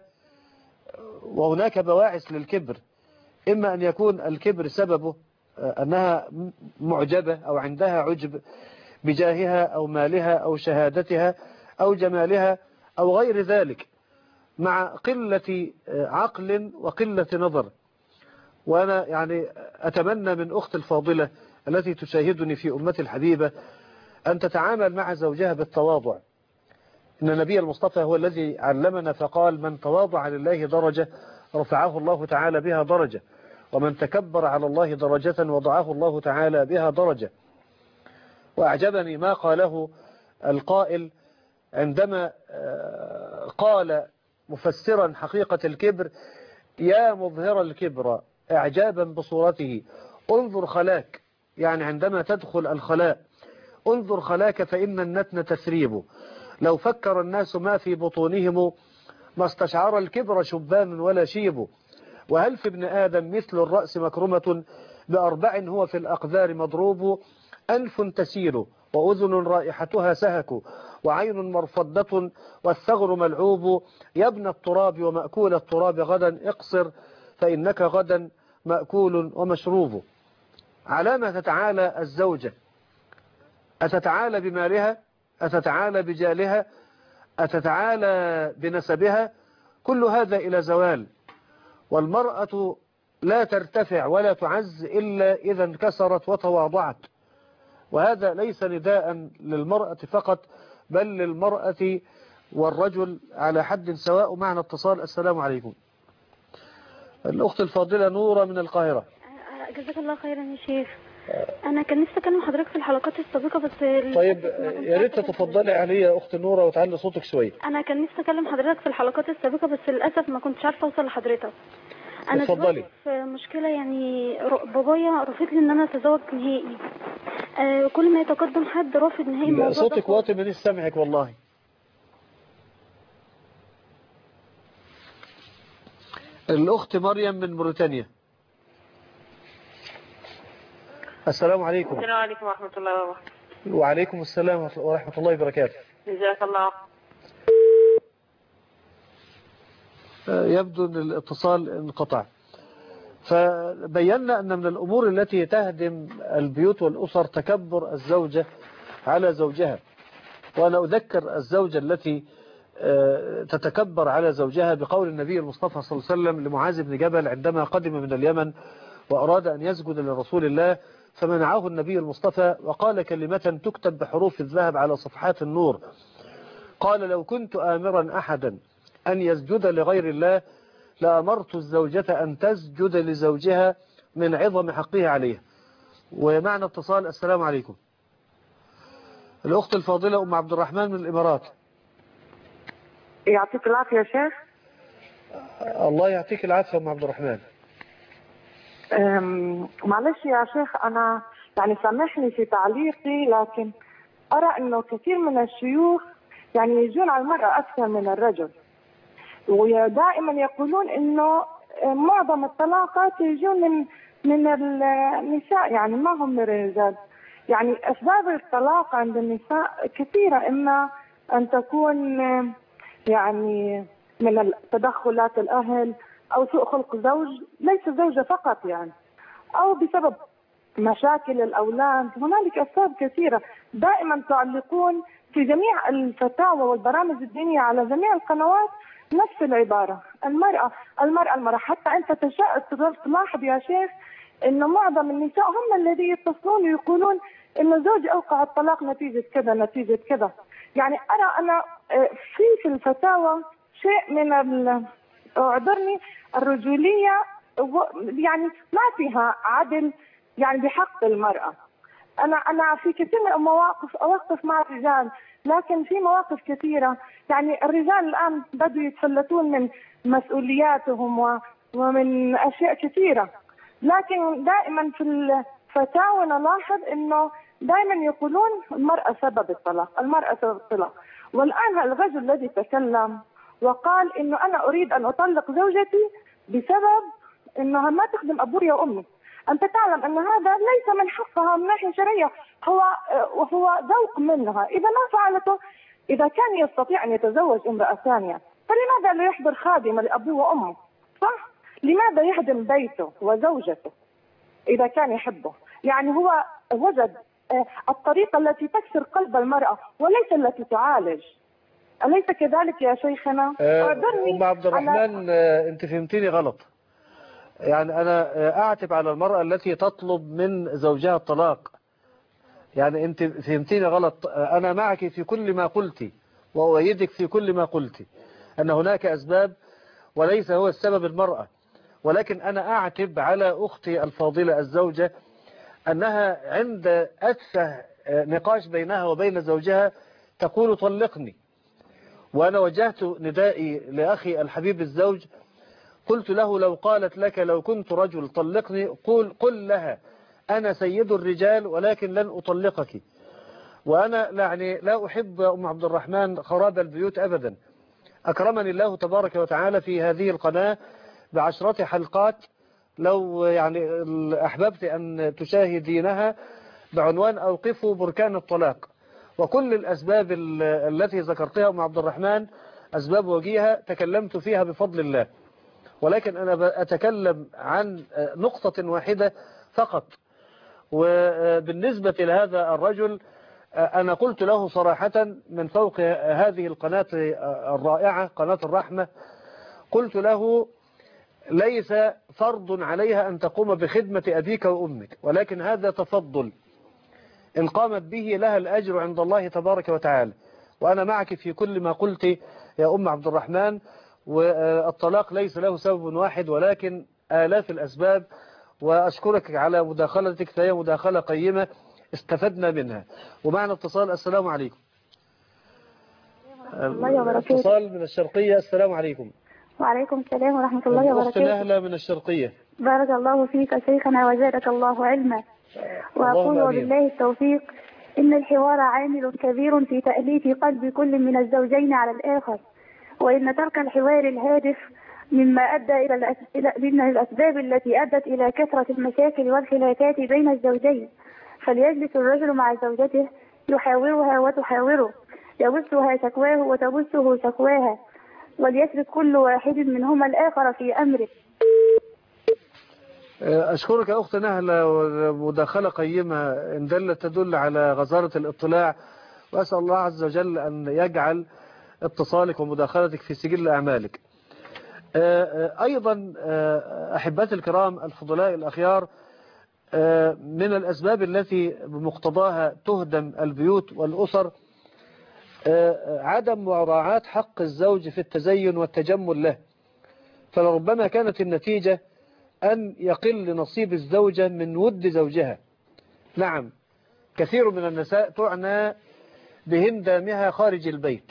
وهناك بواعث للكبر. إما أن يكون الكبر سببه أنها معجبة أو عندها عجب بجاهها أو مالها أو شهادتها أو جمالها أو غير ذلك، مع قلة عقل وقلة نظر. وأنا يعني أتمنى من أخت الفاضلة التي تشاهدني في أمتي الحبيبة أن تتعامل مع زوجها بالتواضع. إن النبي المصطفى هو الذي علمنا فقال: من تواضع لله درجة رفعه الله تعالى بها درجة، ومن تكبر على الله درجة وضعه الله تعالى بها درجة. وأعجبني ما قاله القائل عندما قال مفسرا حقيقة الكبر: يا مظهر الكبر إعجابا بصورته انظر خلاك، يعني عندما تدخل الخلاء انظر خلاك فإن النتن تثريب، لو فكر الناس ما في بطونهم ما استشعر الكبر شبان ولا شيب، وهل في ابن آدم مثل الرأس مكرمة بأربع هو في الأقذار مضروب، أنف تسيل وأذن رائحتها سهك وعين مرفضة والثغر ملعوب، يا ابن التراب ومأكول التراب غدا اقصر فإنك غدا مأكول ومشروب. علامة تتعالى الزوجة؟ أتتعالى بمالها؟ أتتعالى بجالها؟ أتتعالى بنسبها؟ كل هذا إلى زوال. والمرأة لا ترتفع ولا تعز إلا إذا انكسرت وتواضعت. وهذا ليس نداء للمرأة فقط بل للمرأة والرجل على حد سواء. معنا اتصال. السلام عليكم. الأخت الفاضلة نورة من القاهرة. جزاك الله خيرا يا شيخ. أنا كان نفسي أكلم حضرتك في الحلقات السابقة بس. طيب يا ريت تتفضلي علي يا أخت نورة وتعلي صوتك شوية. أنا كان نفسي أكلم حضرتك في الحلقات السابقة بس للأسف ما كنتش عارفة أوصل لحضرتك. أنا اتفضلي. في مشكلة يعني بابايا رافض لي إن أنا أتزوج نهائي. آه كل ما يتقدم حد رافض نهائي الموضوع. صوتك واطي مانيش سامعك والله. الأخت مريم من موريتانيا. السلام عليكم. السلام عليكم ورحمة الله وبركاته. وعليكم السلام ورحمة الله وبركاته. جزاك الله. يبدو أن الاتصال انقطع. فبينا أن من الأمور التي تهدم البيوت والأسر تكبر الزوجة على زوجها. وأنا أذكر الزوجة التي تتكبر على زوجها بقول النبي المصطفى صلى الله عليه وسلم لمعاذ بن جبل عندما قدم من اليمن وأراد أن يسجد لرسول الله فمنعه النبي المصطفى وقال كلمة تكتب بحروف الذهب على صفحات النور. قال: لو كنت آمرا أحدا أن يسجد لغير الله لأمرت الزوجة أن تسجد لزوجها من عظم حقه عليها. ومعنى اتصال. السلام عليكم. الأخت الفاضلة أم عبد الرحمن من الإمارات. يعطيك العافية يا شيخ. الله يعطيك العافية أم عبد الرحمن. معلش يا شيخ أنا يعني سامحني في تعليقي، لكن أرى أنه كثير من الشيوخ يعني يجون على المرأة أكثر من الرجل، ودائما يقولون أنه معظم الطلاقات يجون من من النساء يعني ما هم من الرجال. يعني أسباب الطلاق عند النساء كثيرة، إما أن تكون يعني من تدخلات الأهل أو سوء خلق زوج، ليس الزوجة فقط يعني، أو بسبب مشاكل الأولاد. هنالك أسباب كثيرة. دائما تعلقون في جميع الفتاوى والبرامج الدينية على جميع القنوات نفس العبارة: المرأة المرأة المرأة. حتى أنت تلاحظ يا شيخ إنه معظم النساء هم الذين يتصلون ويقولون إن زوجي أوقع الطلاق نتيجة كذا نتيجة كذا. يعني أرى أنا في في الفتاوى شيء من ال أعذرني الرجولية، يعني ما فيها عدل يعني بحق المرأة. أنا أنا في كثير من المواقف أوقف مع الرجال، لكن في مواقف كثيرة يعني الرجال الآن بدوا يتفلتون من مسؤولياتهم ومن أشياء كثيرة، لكن دائما في الفتاوى نلاحظ إنه دائما يقولون المرأة سبب الطلاق، المرأة سبب الطلاق. والآن الرجل الذي تكلم وقال إنه أنا أريد أن أطلق زوجتي بسبب إنها ما تخدم أبوي وأمي. أنت تعلم أن هذا ليس من حقها من ناحية شرعية، هو وهو ذوق منها. إذا ما فعلته، إذا كان يستطيع أن يتزوج امرأة ثانية فلماذا لا يحضر خادمة لأبوه وأمه؟ صح؟ لماذا يهدم بيته وزوجته إذا كان يحبه؟ يعني هو وجد الطريقة التي تكسر قلب المرأة وليس التي تعالج. أليس كذلك يا شيخنا؟ أم عبد الرحمن آه أنت فهمتني غلط. يعني أنا آه أعتب على المرأة التي تطلب من زوجها الطلاق. يعني أنت فهمتني غلط. آه أنا معك في كل ما قلت وأؤيدك في كل ما قلت أن هناك أسباب وليس هو السبب المرأة. ولكن أنا أعتب على أختي الفاضلة الزوجة أنها عند أتفه نقاش بينها وبين زوجها تقول طلقني. وأنا وجهت ندائي لأخي الحبيب الزوج، قلت له لو قالت لك لو كنت رجل طلقني قل, قل لها أنا سيد الرجال ولكن لن أطلقك. وأنا يعني لا أحب أم عبد الرحمن خراب البيوت أبدا. أكرمني الله تبارك وتعالى في هذه القناة بعشرة حلقات، لو يعني أحببت أن تشاهدينها، بعنوان أوقفوا بركان الطلاق. وكل الأسباب التي ذكرتها أم عبد الرحمن أسباب وجيهة تكلمت فيها بفضل الله. ولكن أنا أتكلم عن نقطة واحدة فقط. وبالنسبة لهذا الرجل أنا قلت له صراحة من فوق هذه القناة الرائعة قناة الرحمة، قلت له ليس فرض عليها أن تقوم بخدمة أبيك وأمك، ولكن هذا تفضل إن قامت به لها الأجر عند الله تبارك وتعالى. وأنا معك في كل ما قلت يا أم عبد الرحمن. والطلاق ليس له سبب واحد ولكن آلاف الأسباب. وأشكرك على مداخلتك، فهي مداخلة قيمة استفدنا منها. ومعنا اتصال. السلام عليكم. اتصال من الشرقية. السلام عليكم. وعليكم السلام ورحمة الله وبركاته. أخت نهلة من الشرقية. بارك الله فيك شيخنا وزادك الله علما. وأقول وبالله التوفيق إن الحوار عامل كبير في تأليف قلب كل من الزوجين على الآخر، وإن ترك الحوار الهادف مما أدى إلى من الأسباب التي أدت إلى كثرة المشاكل والخلافات بين الزوجين. فليجلس الرجل مع زوجته يحاورها وتحاوره، يبثها شكواه وتبثه شكواها، وليترك كل واحد منهما الآخر في أمره. أشكرك يا أخت نهلة، ومداخلة قيمة إن دلت تدل على غزارة الاطلاع. وأسأل الله عز وجل أن يجعل اتصالك ومداخلتك في سجل أعمالك. أيضا أحبتي الكرام الفضلاء الأخيار، من الأسباب التي بمقتضاها تهدم البيوت والأسر عدم مراعاة حق الزوج في التزين والتجمل له. فلربما كانت النتيجة أن يقل نصيب الزوجة من ود زوجها. نعم، كثير من النساء تعنى بهندامها خارج البيت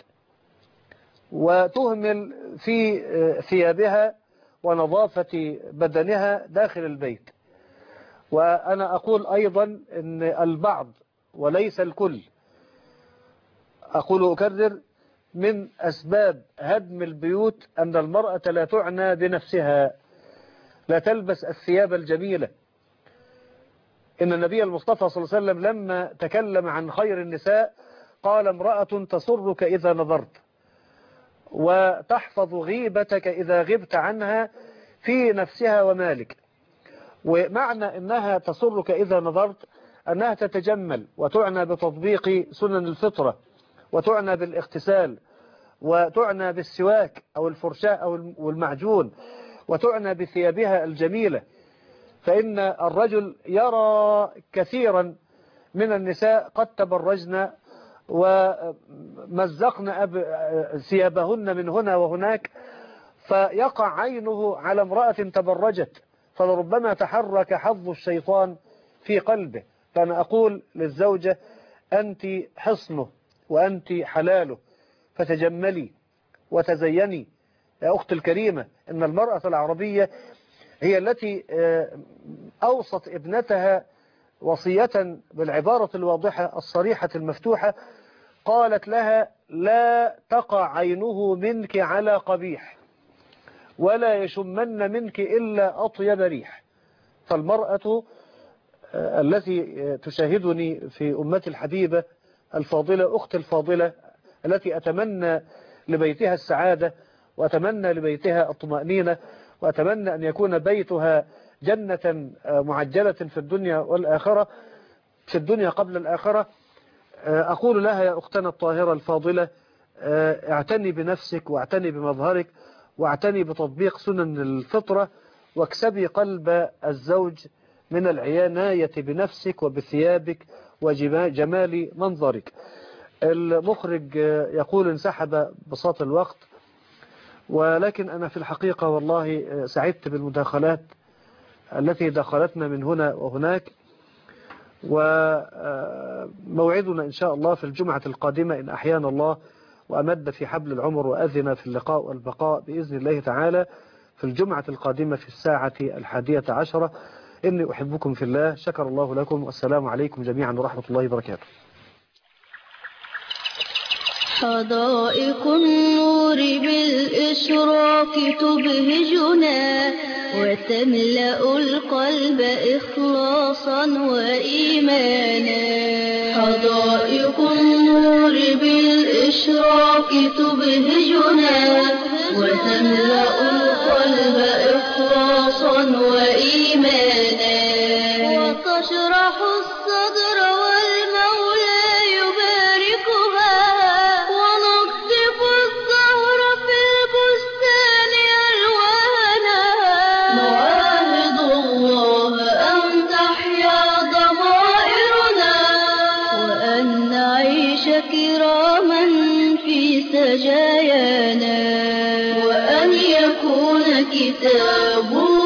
وتهمل في ثيابها ونظافة بدنها داخل البيت. وأنا أقول أيضا أن البعض وليس الكل، أقول أكرر، من أسباب هدم البيوت أن المرأة لا تعنى بنفسها، لا تلبس الثياب الجميلة. إن النبي المصطفى صلى الله عليه وسلم لما تكلم عن خير النساء قال امرأة تسرك إذا نظرت وتحفظ غيبتك إذا غبت عنها في نفسها ومالك. ومعنى أنها تسرك إذا نظرت أنها تتجمل وتعنى بتطبيق سنن الفطرة، وتعنى بالاغتسال، وتعنى بالسواك أو الفرشاة أو المعجون، وتعنى بثيابها الجميلة. فإن الرجل يرى كثيرا من النساء قد تبرجن ومزقن ثيابهن من هنا وهناك، فيقع عينه على امرأة تبرجت، فلربما تحرك حظ الشيطان في قلبه. فأنا أقول للزوجة أنت حصنه وأنت حلاله، فتجملي وتزيني يا أخت الكريمة. إن المرأة العربية هي التي أوصت ابنتها وصية بالعبارة الواضحة الصريحة المفتوحة، قالت لها لا تقع عينه منك على قبيح ولا يشمن منك إلا أطيب ريح. فالمرأة التي تشاهدني في أمتي الحبيبة الفاضلة، أخت الفاضلة التي أتمنى لبيتها السعادة وأتمنى لبيتها الطمأنينة وأتمنى أن يكون بيتها جنة معجلة في الدنيا والآخرة، في الدنيا قبل الآخرة، أقول لها يا أختنا الطاهرة الفاضلة اعتني بنفسك واعتني بمظهرك واعتني بتطبيق سنن الفطرة، واكسبي قلب الزوج من العناية بنفسك وبثيابك وجمال منظرك. المخرج يقول انسحب بساط الوقت، ولكن أنا في الحقيقة والله سعدت بالمداخلات التي دخلتنا من هنا وهناك، وموعدنا إن شاء الله في الجمعة القادمة إن أحيانا الله وأمد في حبل العمر وأذن في اللقاء والبقاء بإذن الله تعالى في الجمعة القادمة في الساعة الحادية عشرة. إني أحبكم في الله، شكر الله لكم، والسلام عليكم جميعا ورحمة الله وبركاته. حدائق النور بالإشراق تبهجنا وتملأ القلب إخلاصا وإيمانا. حدائق النور بالإشراق تبهجنا وتملأ القلب إخلاصا وإيمانا، وتشرح الصدر والمولى يباركها، ونقطف الزهر في البستان ألوانا. نعاهد الله أن تحيا ضمائرنا وأن نعيش كراما في سجايانا، وأن يكون كتاب